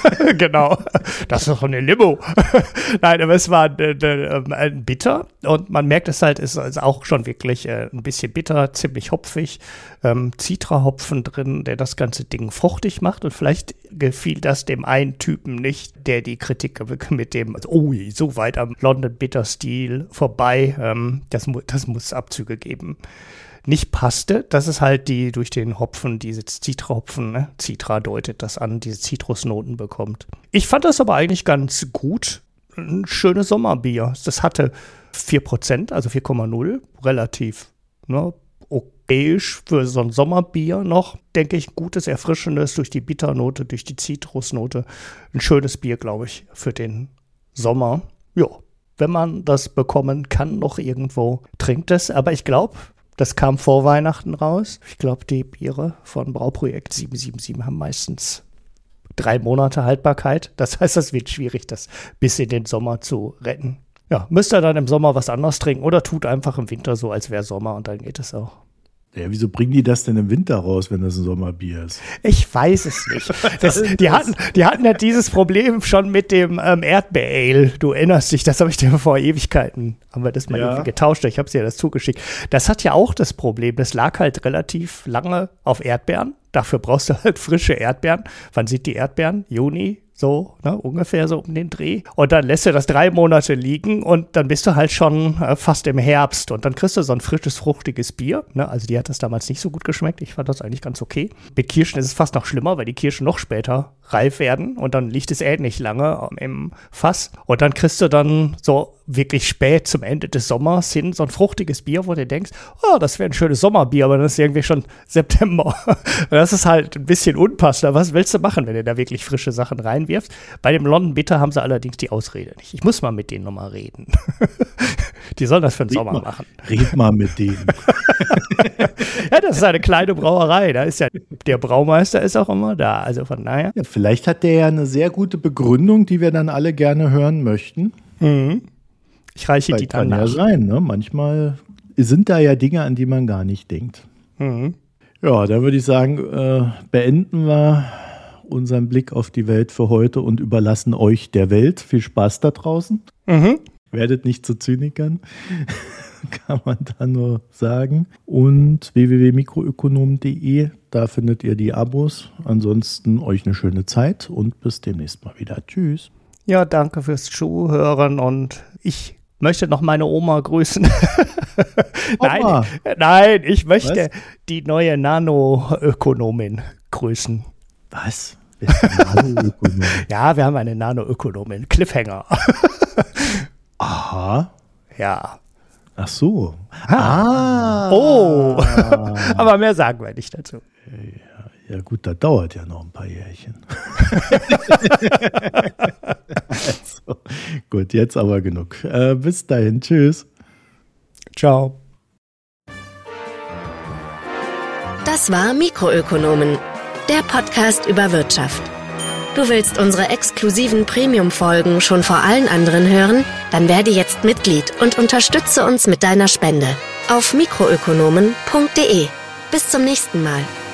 Genau, das ist doch eine Limo. Nein, aber es war äh, äh, ein Bitter und man merkt es halt, es ist auch schon wirklich äh, ein bisschen bitter, ziemlich hopfig. Ähm, Citra-Hopfen drin, der das ganze Ding fruchtig macht und vielleicht gefiel das dem einen Typen nicht, der die Kritik mit dem, also, oh, so weit am London Bitter-Stil vorbei, ähm, das, mu- das muss Abzüge geben. Nicht passte, das ist halt die durch den Hopfen, diese Citra-Hopfen, ne? Citra deutet das an, diese Zitrusnoten bekommt. Ich fand das aber eigentlich ganz gut. Ein schönes Sommerbier. Das hatte vier Prozent, also vier Komma null, relativ, ne, okayisch für so ein Sommerbier noch. Denke ich, gutes, erfrischendes durch die Bitternote, durch die Zitrusnote. Ein schönes Bier, glaube ich, für den Sommer. Ja, wenn man das bekommen kann, noch irgendwo, trinkt es. Aber ich glaube, das kam vor Weihnachten raus. Ich glaube, die Biere von Brauprojekt sieben sieben sieben haben meistens drei Monate Haltbarkeit. Das heißt, es wird schwierig, das bis in den Sommer zu retten. Ja, müsst ihr dann im Sommer was anderes trinken oder tut einfach im Winter so, als wäre Sommer und dann geht es auch. Ja, wieso bringen die das denn im Winter raus, wenn das ein Sommerbier ist? Ich weiß es nicht. Das, die, hatten, die hatten ja dieses Problem schon mit dem ähm, Erdbeer-Ale. Du erinnerst dich, das habe ich dir vor Ewigkeiten, haben wir das mal ja. irgendwie getauscht. Ich habe dir das zugeschickt. Das hat ja auch das Problem. Das lag halt relativ lange auf Erdbeeren. Dafür brauchst du halt frische Erdbeeren. Wann sind die Erdbeeren? Juni, So, ne, ungefähr so um den Dreh. Und dann lässt du das drei Monate liegen und dann bist du halt schon äh, fast im Herbst. Und dann kriegst du so ein frisches, fruchtiges Bier. Ne? Also die hat das damals nicht so gut geschmeckt. Ich fand das eigentlich ganz okay. Mit Kirschen ist es fast noch schlimmer, weil die Kirschen noch später reif werden. Und dann liegt es ähnlich lange im Fass. Und dann kriegst du dann so wirklich spät zum Ende des Sommers hin so ein fruchtiges Bier, wo du denkst, oh, das wäre ein schönes Sommerbier, aber dann ist irgendwie schon September. Das ist halt ein bisschen unpassender. Was willst du machen, wenn du da wirklich frische Sachen reinwirfst? Bei dem London Bitter haben sie allerdings die Ausrede nicht. Ich muss mal mit denen nochmal reden. Die sollen das für den red Sommer mal, machen. Red mal mit denen. Ja, das ist eine kleine Brauerei. Da ist ja, der Braumeister ist auch immer da. Also von daher. Ja, vielleicht hat der ja eine sehr gute Begründung, die wir dann alle gerne hören möchten. Mhm. Ich reiche Vielleicht die dann kann nach. ja sein, ne? Manchmal sind da ja Dinge, an die man gar nicht denkt. Mhm. Ja, dann würde ich sagen, äh, beenden wir unseren Blick auf die Welt für heute und überlassen euch der Welt. Viel Spaß da draußen. Mhm. Werdet nicht zu Zynikern, kann man da nur sagen. Und w w w punkt mikroökonom punkt de, da findet ihr die Abos. Ansonsten euch eine schöne Zeit und bis demnächst mal wieder. Tschüss. Ja, danke fürs Zuhören und ich möchte noch meine Oma grüßen. nein, nein, ich möchte Was? die neue Nanoökonomin grüßen. Was? Wer ist die Nanoökonomin? Ja, wir haben eine Nanoökonomin. Cliffhanger. Aha. Ja. Ach so. Ah. Oh. Aber mehr sagen wir nicht dazu. Ja, ja gut, das dauert ja noch ein paar Jährchen. Also, gut, jetzt aber genug. Äh, bis dahin, tschüss. Ciao. Das war Mikroökonomen, der Podcast über Wirtschaft. Du willst unsere exklusiven Premium-Folgen schon vor allen anderen hören? Dann werde jetzt Mitglied und unterstütze uns mit deiner Spende auf mikroökonomen punkt de. Bis zum nächsten Mal.